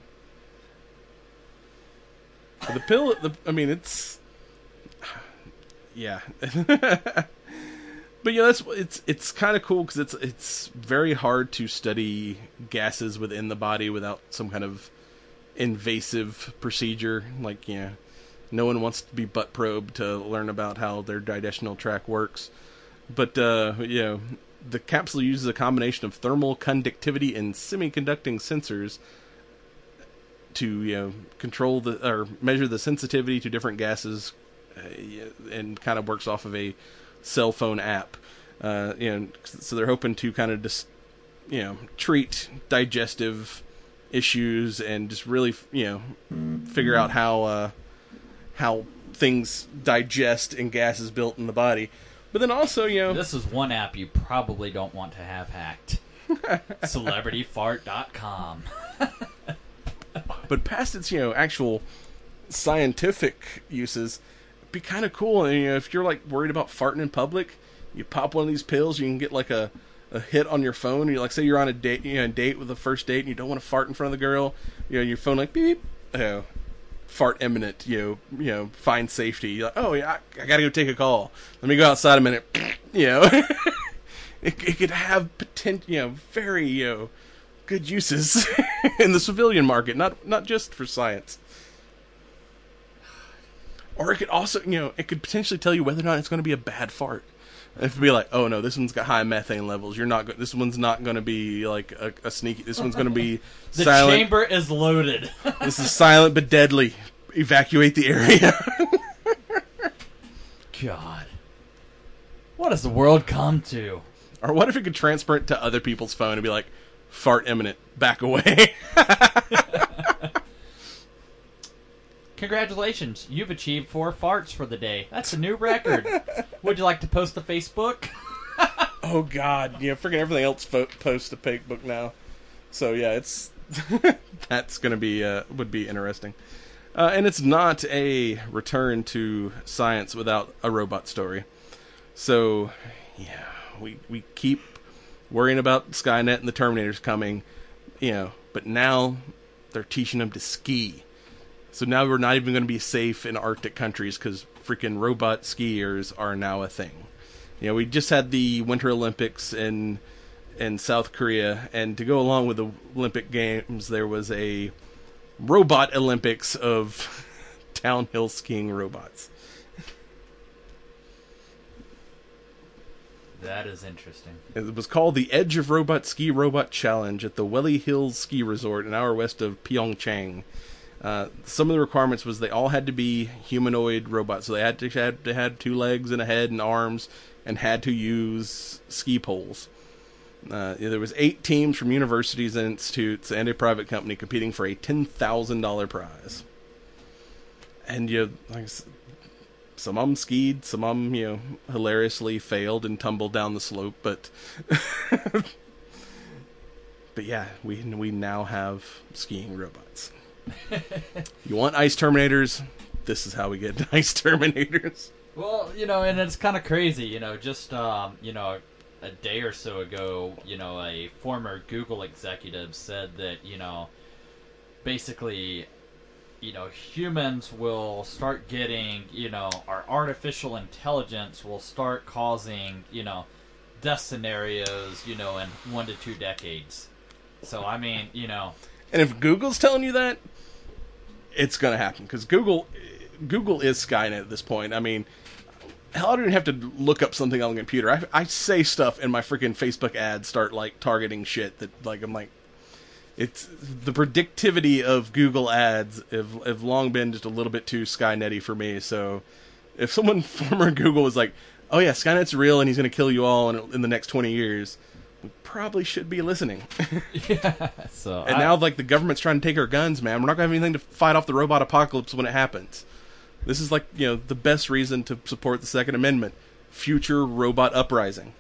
the pill, the, I mean, it's... Yeah. But yeah, that's it's it's kind of cool because it's it's very hard to study gases within the body without some kind of invasive procedure. Like, yeah, no one wants to be butt probed to learn about how their digestional tract works. But uh, you know, the capsule uses a combination of thermal conductivity and semiconducting sensors to, you know, control the or measure the sensitivity to different gases, uh, and kind of works off of a cell phone app. Uh, you know, so they're hoping to kind of just, you know, treat digestive issues and just really, you know, figure out how uh, how things digest and gases built in the body. But then also, you know, this is one app you probably don't want to have hacked. celebrity fart dot com. But past its, you know, actual scientific uses, it'd be kind of cool. And, you know, if you're like worried about farting in public, you pop one of these pills, you can get like a, a hit on your phone. You like, say you're on a date, you know, a date with a first date, and you don't want to fart in front of the girl. You know, your phone like beep, beep, you know, fart imminent. You know, you know, find safety. You're like, oh yeah, I, I gotta go take a call. Let me go outside a minute. You know, it, it could have potential, you know, very, you know, good uses in the civilian market, not not just for science. Or it could also, you know, it could potentially tell you whether or not it's going to be a bad fart. If it'd be like, oh no, this one's got high methane levels. You're not. Go- this one's not going to be like a, a sneaky. This one's going to be the silent. chamber is loaded. This is silent but deadly. Evacuate the area. God, what has the world come to? Or what if it could transfer it to other people's phone and be like, fart imminent, back away. Congratulations, you've achieved four farts for the day. That's a new record. Would you like to post to Facebook? Oh God, yeah, freaking everything else fo- posts to Facebook now. So yeah, it's that's gonna be uh, would be interesting. Uh, and it's not a return to science without a robot story. So yeah, we we keep worrying about Skynet and the Terminators coming, you know, but now they're teaching them to ski. So now we're not even going to be safe in Arctic countries because freaking robot skiers are now a thing. You know, we just had the Winter Olympics in in South Korea, and to go along with the Olympic Games, there was a robot Olympics of downhill skiing robots. That is interesting. It was called the Edge of Robot Ski Robot Challenge at the Welly Hills Ski Resort, an hour west of Pyeongchang. Uh, some of the requirements was they all had to be humanoid robots, so they had to had to have two legs and a head and arms, and had to use ski poles. Uh, there was eight teams from universities and institutes and a private company competing for a ten thousand dollar prize. And you, like, some of them skied, some of them, you know, hilariously failed and tumbled down the slope, but but yeah, we we now have skiing robots. You want ice Terminators? This is how we get ice Terminators. Well, you know, and it's kind of crazy, you know, just, um, you know, a day or so ago, you know, a former Google executive said that, you know, basically, you know, humans will start getting, you know, our artificial intelligence will start causing, you know, death scenarios, you know, in one to two decades. So, I mean, you know. And if Google's telling you that, it's going to happen. Because Google Google is Skynet at this point. I mean, hell, I don't even have to look up something on the computer. I, I say stuff and my freaking Facebook ads start, like, targeting shit that, like, I'm like, it's the predictivity of Google ads have, have long been just a little bit too Skynet-y for me. So if someone former Google was like, oh yeah, Skynet's real and he's going to kill you all in, in the next twenty years, we probably should be listening. Yeah. So and I, now, like, the government's trying to take our guns, man. We're not going to have anything to fight off the robot apocalypse when it happens. This is like, you know, the best reason to support the Second Amendment. Future robot uprising.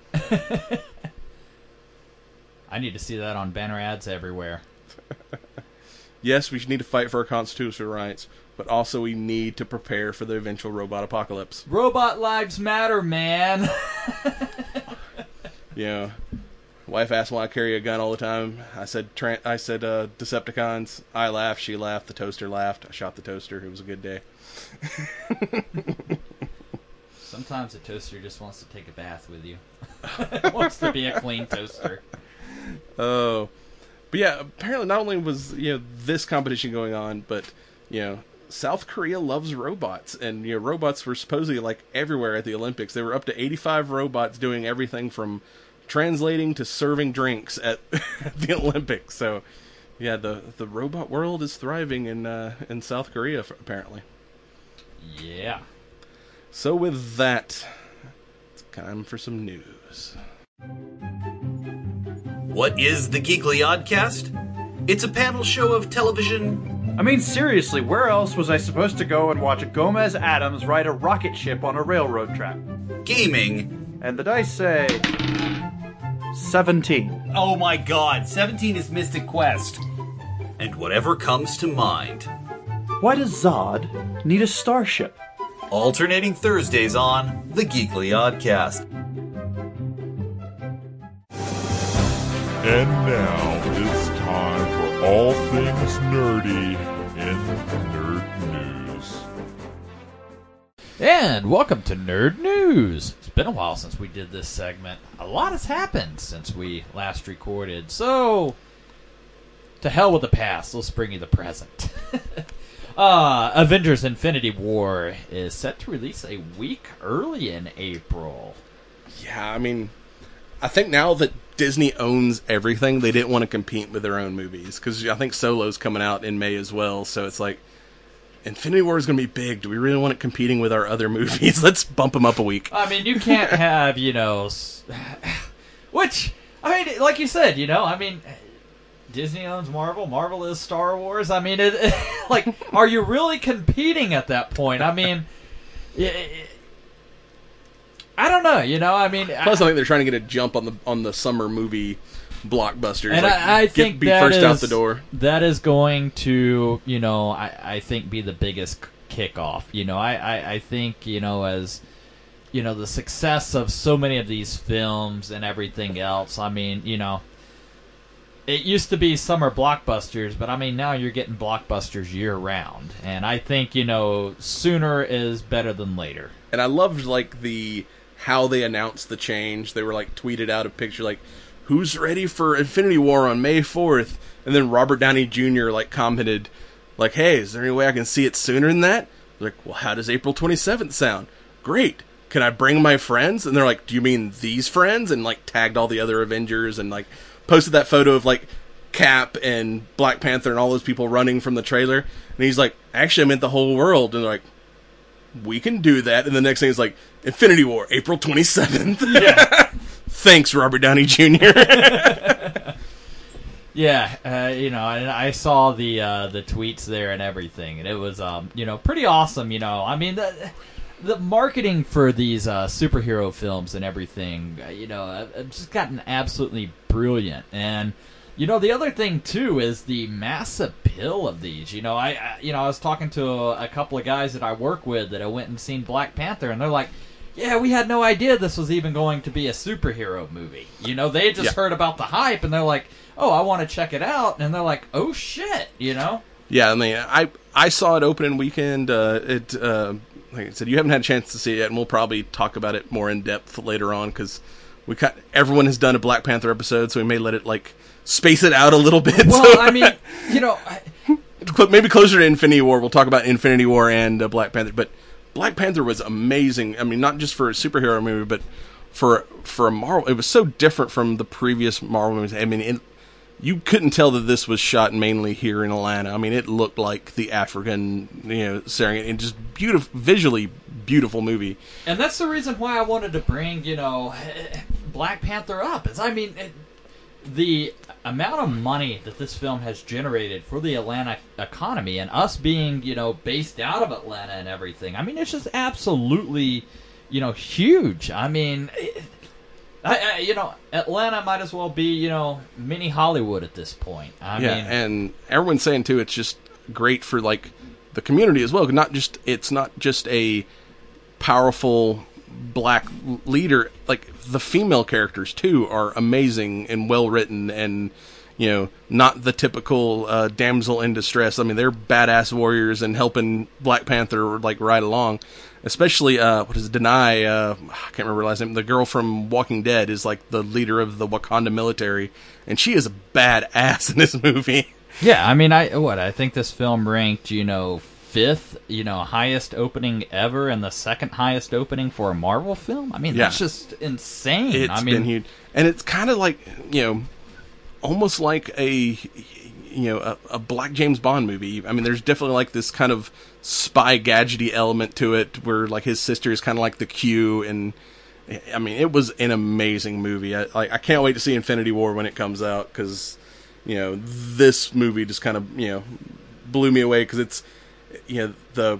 I need to see that on banner ads everywhere. Yes, we need to fight for our constitutional rights, but also we need to prepare for the eventual robot apocalypse. Robot lives matter, man. You know, wife asked why I carry a gun all the time. I said, tra- I said, uh, Decepticons. I laughed. She laughed. The toaster laughed. I shot the toaster. It was a good day. Sometimes a toaster just wants to take a bath with you. Wants to be a clean toaster. Oh, but yeah. Apparently, not only was you know this competition going on, but you know South Korea loves robots, and you know robots were supposedly like everywhere at the Olympics. There were up to eighty-five robots doing everything from translating to serving drinks at, at the Olympics. So, yeah, the the robot world is thriving in uh, in South Korea apparently. Yeah. So with that, it's time for some news. What is the Geekly Oddcast? It's a panel show of television. I mean, seriously, where else was I supposed to go and watch Gomez Adams ride a rocket ship on a railroad track? Gaming. And the dice say... seventeen. Oh my god, seventeen is Mystic Quest. And whatever comes to mind. Why does Zod need a starship? Alternating Thursdays on the Geekly Oddcast. And now it's time for all things nerdy in Nerd News. And welcome to Nerd News. It's been a while since we did this segment. A lot has happened since we last recorded. So, to hell with the past. Let's bring you the present. uh, Avengers Infinity War is set to release a week early in April. Yeah, I mean, I think now that Disney owns everything, they didn't want to compete with their own movies, because I think Solo's coming out in May as well, so it's like, Infinity War is going to be big. Do we really want it competing with our other movies? Let's bump them up a week. I mean, you can't have, you know, which, I mean, like you said, you know, I mean, Disney owns Marvel, Marvel is Star Wars. I mean, it, it, like, are you really competing at that point? I mean, it, it, I don't know, you know, I mean... Plus, I think they're trying to get a jump on the on the summer movie blockbusters. And like, I, I get, think be that first is, out the door. That is going to, you know, I, I think be the biggest kickoff. You know, I, I, I think, you know, as, you know, the success of so many of these films and everything else, I mean, you know, it used to be summer blockbusters, but I mean, now you're getting blockbusters year-round. And I think, you know, sooner is better than later. And I loved, like, the... how they announced the change. They were like tweeted out a picture like, who's ready for Infinity War on May fourth? And then Robert Downey Junior like commented like, hey, is there any way I can see it sooner than that? They're like, well, how does April twenty-seventh sound? Great. Can I bring my friends? And they're like, do you mean these friends? And like tagged all the other Avengers and like posted that photo of like Cap and Black Panther and all those people running from the trailer. And he's like, actually I meant the whole world. And they're like, we can do that. And the next thing is like, Infinity War, April twenty-seventh. Yeah. Thanks, Robert Downey Junior Yeah, uh, you know, and I saw the uh, the tweets there and everything, and it was, um, you know, pretty awesome. You know, I mean, the the marketing for these uh, superhero films and everything, uh, you know, uh, it's just gotten absolutely brilliant. And you know, the other thing too is the mass appeal of these. You know, I, I you know I was talking to a, a couple of guys that I work with that I went and seen Black Panther, and they're like, yeah, we had no idea this was even going to be a superhero movie. You know, they just yeah. heard about the hype, and they're like, oh, I want to check it out. And they're like, oh, shit, you know? Yeah, I mean, I I saw it opening weekend. Uh, it uh, like I said, you haven't had a chance to see it yet, and we'll probably talk about it more in depth later on, because we got, everyone has done a Black Panther episode, so we may let it, like, space it out a little bit. Well, so. I mean, you know... I... Maybe closer to Infinity War, we'll talk about Infinity War and uh, Black Panther, but... Black Panther was amazing. I mean, not just for a superhero movie, but for for a Marvel. It was so different from the previous Marvel movies. I mean, it, you couldn't tell that this was shot mainly here in Atlanta. I mean, it looked like the African, you know, setting. And just beautiful, visually beautiful movie. And that's the reason why I wanted to bring, you know, Black Panther up. Is I mean, it, the amount of money that this film has generated for the Atlanta economy, and us being, you know, based out of Atlanta and everything, I mean, it's just absolutely, you know, huge. I mean, it, I, I, you know, Atlanta might as well be, you know, mini Hollywood at this point. I yeah, mean, and everyone's saying too, it's just great for like the community as well. Not just it's not just a powerful black leader, like the female characters too are amazing and well written, and you know, not the typical uh, damsel in distress. I mean, they're badass warriors and helping Black Panther like right along. Especially uh, what is it, Denai? Uh, I can't remember her last name. The girl from Walking Dead is like the leader of the Wakanda military, and she is a badass in this movie. Yeah, I mean, I what I think this film ranked, you know, fifth, you know, highest opening ever, and the second highest opening for a Marvel film. I mean, Yeah. that's just insane. It's I mean, been huge, and it's kind of like, you know, almost like a you know a, a Black James Bond movie. I mean, there's definitely like this kind of spy gadgety element to it, where like his sister is kind of like the Q, and I mean, it was an amazing movie. I like I can't wait to see Infinity War when it comes out, because you know this movie just kind of you know blew me away, because it's you know the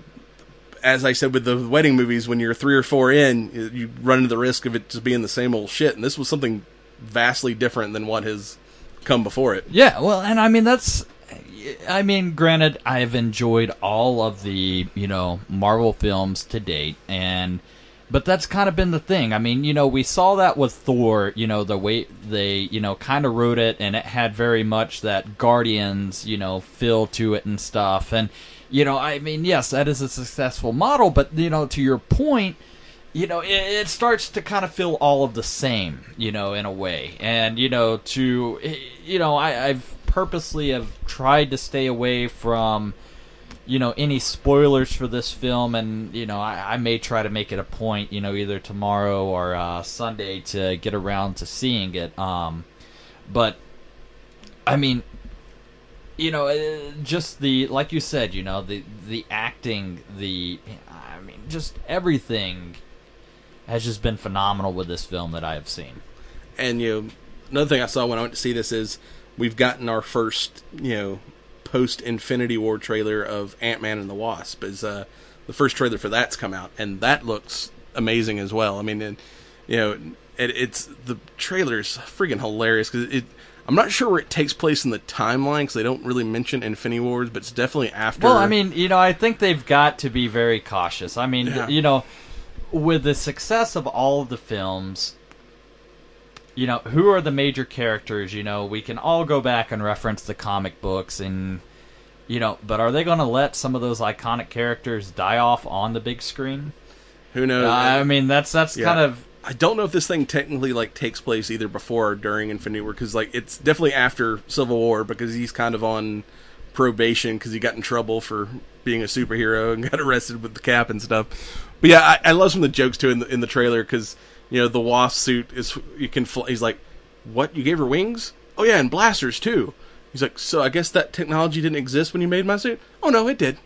as I said with the wedding movies, when you're three or four in, you run into the risk of it just being the same old shit, and this was something vastly different than what has come before it. Yeah, well, and I mean, that's, I mean, granted, I've enjoyed all of the, you know, Marvel films to date, and, but that's kind of been the thing. I mean, you know, we saw that with Thor, you know, the way they, you know, kind of wrote it, and it had very much that Guardians, you know, feel to it and stuff, and, you know, I mean, yes, that is a successful model, but, you know, to your point, you know, it, it starts to kind of feel all of the same, you know, in a way. And, you know, to, you know, I, I've purposely have tried to stay away from, you know, any spoilers for this film. And, you know, I, I may try to make it a point, you know, either tomorrow or uh, Sunday to get around to seeing it. Um, but, I mean, you know, just the, like you said, you know, the, the acting, the, I mean, just everything has just been phenomenal with this film that I have seen. And, you know, another thing I saw when I went to see this is we've gotten our first, you know, post-Infinity War trailer of Ant-Man and the Wasp. Is uh, the first trailer for that's come out, and that looks amazing as well. I mean, and, you know, it, it's, the trailer is freaking hilarious, because it, I'm not sure where it takes place in the timeline, because they don't really mention Infinity Wars, but it's definitely after. Well, I mean, you know, I think they've got to be very cautious. I mean, Yeah. you know, with the success of all of the films, you know, who are the major characters? You know, we can all go back and reference the comic books, and, you know, but are they going to let some of those iconic characters die off on the big screen? Who knows? Uh, I mean, that's that's Yeah. kind of... I don't know if this thing technically like takes place either before or during Infinity War, because like it's definitely after Civil War, because he's kind of on probation because he got in trouble for being a superhero and got arrested with the cap and stuff. But yeah, I, I love some of the jokes too in the in the trailer, because you know the Wasp suit is you can fly, he's like, what, you gave her wings? Oh yeah, and blasters too. He's like, so I guess that technology didn't exist when you made my suit? Oh no, it did.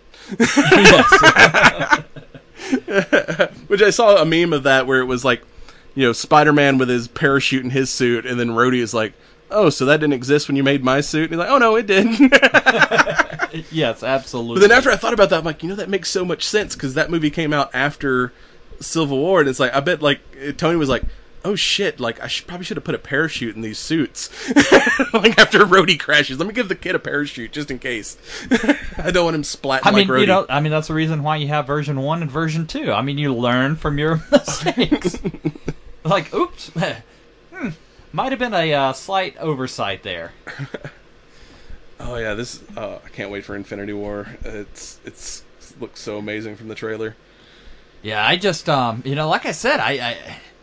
Which I saw a meme of that where it was like, you know, Spider-Man with his parachute and his suit, and then Rhodey is like, oh, so that didn't exist when you made my suit? And he's like, oh, no, it did. Yes, absolutely. But then after I thought about that, I'm like, you know, that makes so much sense, because that movie came out after Civil War, and it's like, I bet, like, Tony was like, oh, shit, like, I should, probably should have put a parachute in these suits. Like, after Rhodey crashes, let me give the kid a parachute, just in case. I don't want him splatting I mean, like Rhodey. you know, I mean, that's the reason why you have version one and version two. I mean, you learn from your mistakes. Like, oops, hmm, might have been a uh, slight oversight there. Oh yeah, this uh, I can't wait for Infinity War. It's it's it looks so amazing from the trailer. Yeah, I just um, you know, like I said, I,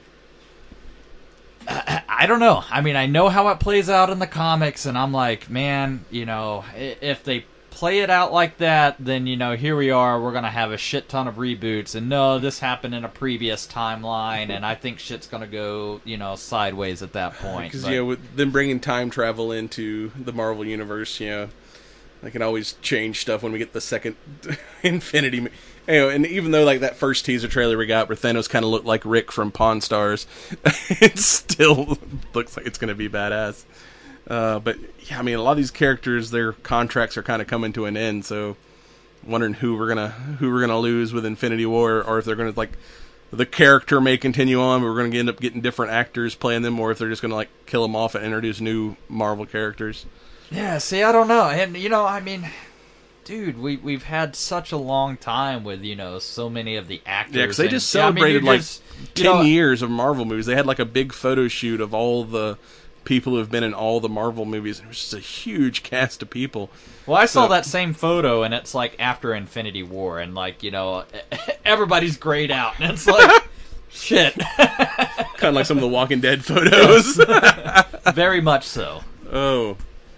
I I I don't know. I mean, I know how it plays out in the comics, and I'm like, man, you know, if they play it out like that, then, you know, here we are, we're going to have a shit ton of reboots, and no, this happened in a previous timeline, and I think shit's going to go, you know, sideways at that point. Because, But- you know, with them bringing time travel into the Marvel Universe, you know, they can always change stuff when we get the second Infinity. You know, and even though, like, that first teaser trailer we got where Thanos kind of looked like Rick from Pawn Stars, it still looks like it's going to be badass. Uh, but yeah, I mean, a lot of these characters, their contracts are kind of coming to an end. So, wondering who we're gonna who we're gonna lose with Infinity War, or if they're gonna like the character may continue on, but we're gonna end up getting different actors playing them, or if they're just gonna like kill them off and introduce new Marvel characters. Yeah, see, I don't know, and you know, I mean, dude, we we've had such a long time with you know so many of the actors. Yeah, because they and, just yeah, I mean, celebrated you're like just, ten you know, years of Marvel movies. They had like a big photo shoot of all the people who have been in all the Marvel movies. It was just a huge cast of people. Well, I saw So- that same photo, and it's like after Infinity War, and like you know, everybody's grayed out, and it's like, shit. Kind of like some of the Walking Dead photos. Very much so. Oh.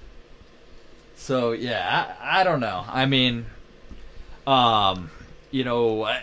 So yeah, I, I don't know. I mean, um, you know, I,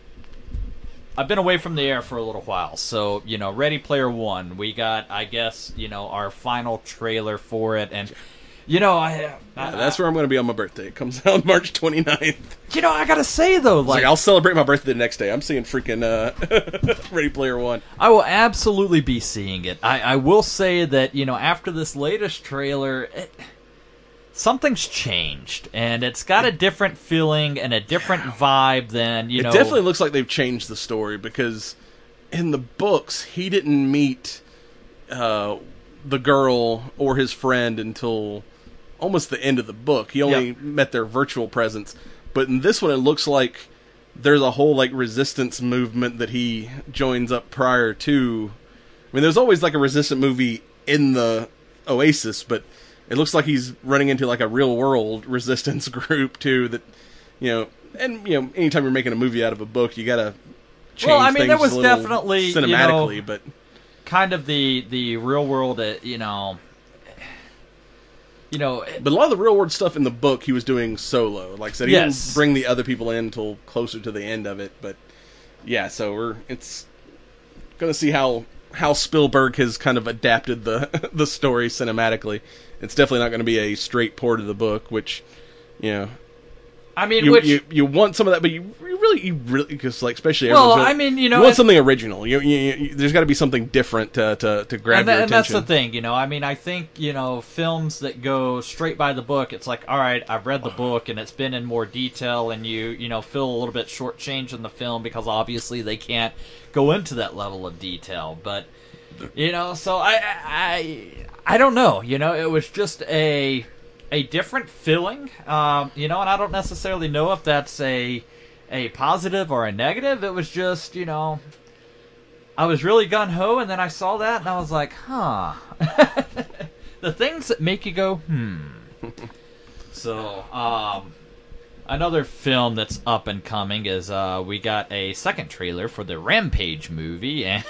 I've been away from the air for a little while, so you know, Ready Player One. We got, I guess, you know, our final trailer for it, and you know, I, Yeah, I that's where I'm going to be on my birthday. It comes out March twenty-ninth. you know, I gotta say though, Like, like, I'll celebrate my birthday the next day. I'm seeing freaking uh, Ready Player One. I will absolutely be seeing it. I, I will say that you know, after this latest trailer. It, Something's changed, and it's got a different feeling and a different vibe than, you it know... It definitely looks like they've changed the story, because in the books, he didn't meet uh, the girl or his friend until almost the end of the book. He only Yep. met their virtual presence. But in this one, it looks like there's a whole like resistance movement that he joins up prior to. I mean, there's always like a resistant movie in the Oasis, but it looks like he's running into like a real world resistance group too. That you know, and you know, anytime you're making a movie out of a book, you gotta change Well, I mean, things there was a little definitely, you cinematically, know, but kind of the the real world, uh, you know, you know. but a lot of the real world stuff in the book he was doing solo. Like I said, he Yes. didn't bring the other people in until closer to the end of it. But yeah, so we're it's gonna see how how Spielberg has kind of adapted the the story cinematically. It's definitely not going to be a straight port of the book, which, you know, I mean, you, which you you want some of that, but you, you really, you really, because like especially Well, everyone's I mean, you know, want and- something original. You, you, you there's got to be something different to to, to grab and, that, your and that's attention. the thing, you know. I mean, I think you know films that go straight by the book. It's like, all right, I've read the book and it's been in more detail, and you you know feel a little bit shortchanged in the film because obviously they can't go into that level of detail. But you know, so I I I don't know. You know, it was just a a different feeling. Um, you know, and I don't necessarily know if that's a a positive or a negative. It was just, you know, I was really gung-ho, and then I saw that, and I was like, huh. The things that make you go, hmm. So, um, another film that's up and coming is uh, we got a second trailer for the Rampage movie, and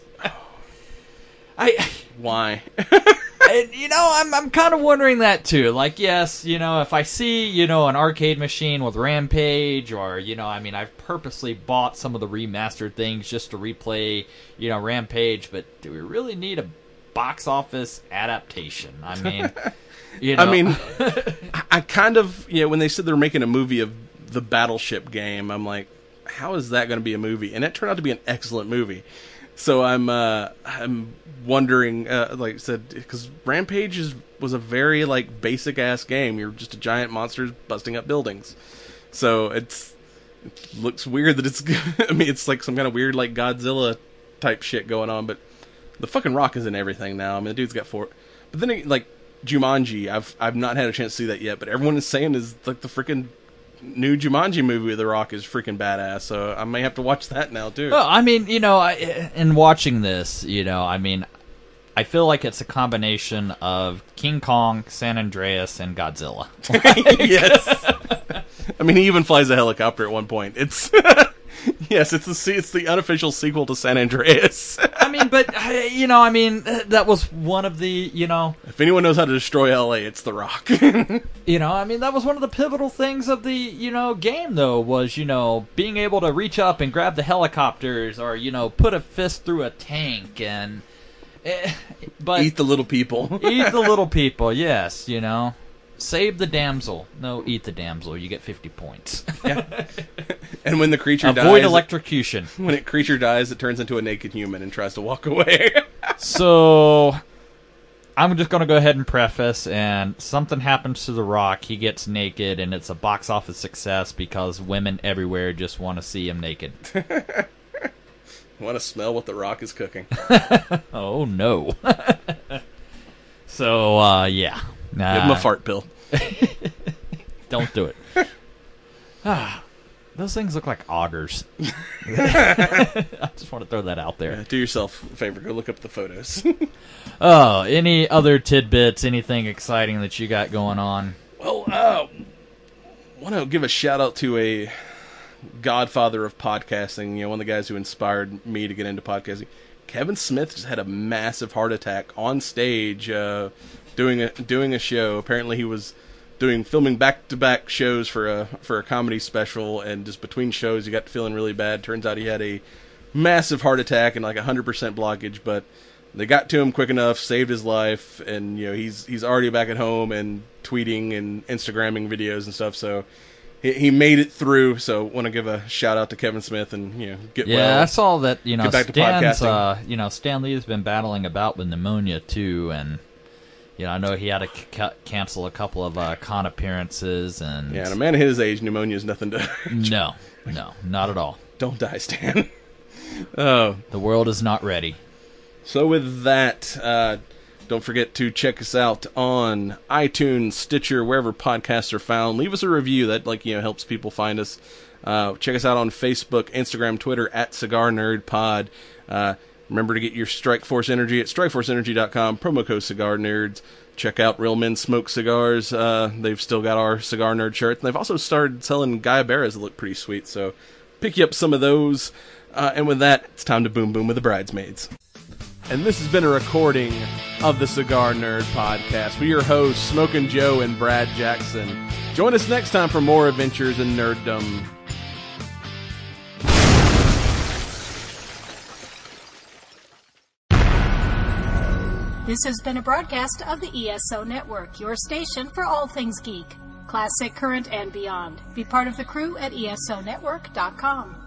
I... Why? And, you know, I'm I'm kind of wondering that too. Like, yes, you know, if I see, you know, an arcade machine with Rampage, or, you know, I mean, I've purposely bought some of the remastered things just to replay, you know, Rampage, but do we really need a box office adaptation? I mean, you know. I mean, I, I kind of, you know, when they said they were making a movie of the Battleship game, I'm like, how is that going to be a movie? And it turned out to be an excellent movie. So I'm uh, I'm wondering, uh, like I said, because Rampage is, was a very like basic ass game. You're just a giant monster busting up buildings. So it's it looks weird that it's. I mean, it's like some kind of weird like Godzilla type shit going on. But the fucking Rock is in everything now. I mean, the dude's got four. But then like Jumanji, I've I've not had a chance to see that yet. But everyone is saying is like the freaking new Jumanji movie with The Rock is freaking badass, so I may have to watch that now too. Well, I mean, you know, I, in watching this, you know, I mean, I feel like it's a combination of King Kong, San Andreas, and Godzilla. Yes. I mean, he even flies a helicopter at one point. It's yes, it's the it's the unofficial sequel to San Andreas. I mean, but you know, I mean, that was one of the, you know, if anyone knows how to destroy L A, it's The Rock. You know, I mean, that was one of the pivotal things of the, you know, game, though, was, you know, being able to reach up and grab the helicopters, or, you know, put a fist through a tank, and, eh, but... Eat the little people. Eat the little people, yes, you know. Save the damsel. No, eat the damsel. You get fifty points. Yeah. And when the creature Avoid dies... Avoid electrocution. When a creature dies, it turns into a naked human and tries to walk away. So... I'm just going to go ahead and preface, and something happens to The Rock, he gets naked, and it's a box office success because women everywhere just want to see him naked. Want to smell what The Rock is cooking. Oh, no. So, uh, yeah. Nah. Give him a fart pill. Don't do it. Ah, those things look like augers. I just want to throw that out there. Yeah, do yourself a favor. Go look up the photos. Oh, any other tidbits, anything exciting that you got going on? Well, uh, want to give a shout out to a godfather of podcasting, you know, one of the guys who inspired me to get into podcasting. Kevin Smith just had a massive heart attack on stage uh, doing a doing a show. Apparently he was doing filming back-to-back shows for a for a comedy special, and just between shows he got feeling really bad. Turns out he had a massive heart attack and like one hundred percent blockage, but they got to him quick enough, saved his life, and you know he's he's already back at home and tweeting and Instagramming videos and stuff. So he, he made it through. So want to give a shout out to Kevin Smith and you know get yeah, well. Yeah, I saw that. You know, get back Stan's, to podcasting. Uh, you know, Stan Lee has been battling about with pneumonia too, and you know I know he had to c- cancel a couple of uh, con appearances. And yeah, and a man his age, pneumonia is nothing to. No, no, not at all. Don't die, Stan. Oh, the world is not ready. So with that, uh, don't forget to check us out on iTunes, Stitcher, wherever podcasts are found. Leave us a review. That like you know helps people find us. Uh, check us out on Facebook, Instagram, Twitter at Cigar Nerd Pod. Uh, remember to get your Strikeforce Energy at strikeforce energy dot com. Promo code Cigar Nerds. Check out Real Men Smoke Cigars. Uh, they've still got our Cigar Nerd shirts. And they've also started selling Guyaberas that look pretty sweet. So pick you up some of those. Uh, and with that, it's time to boom boom with the bridesmaids. And this has been a recording of the Cigar Nerd Podcast with your hosts, Smokin' Joe and Brad Jackson. Join us next time for more adventures in nerddom. This has been a broadcast of the E S O Network, your station for all things geek, classic, current, and beyond. Be part of the crew at E S O network dot com.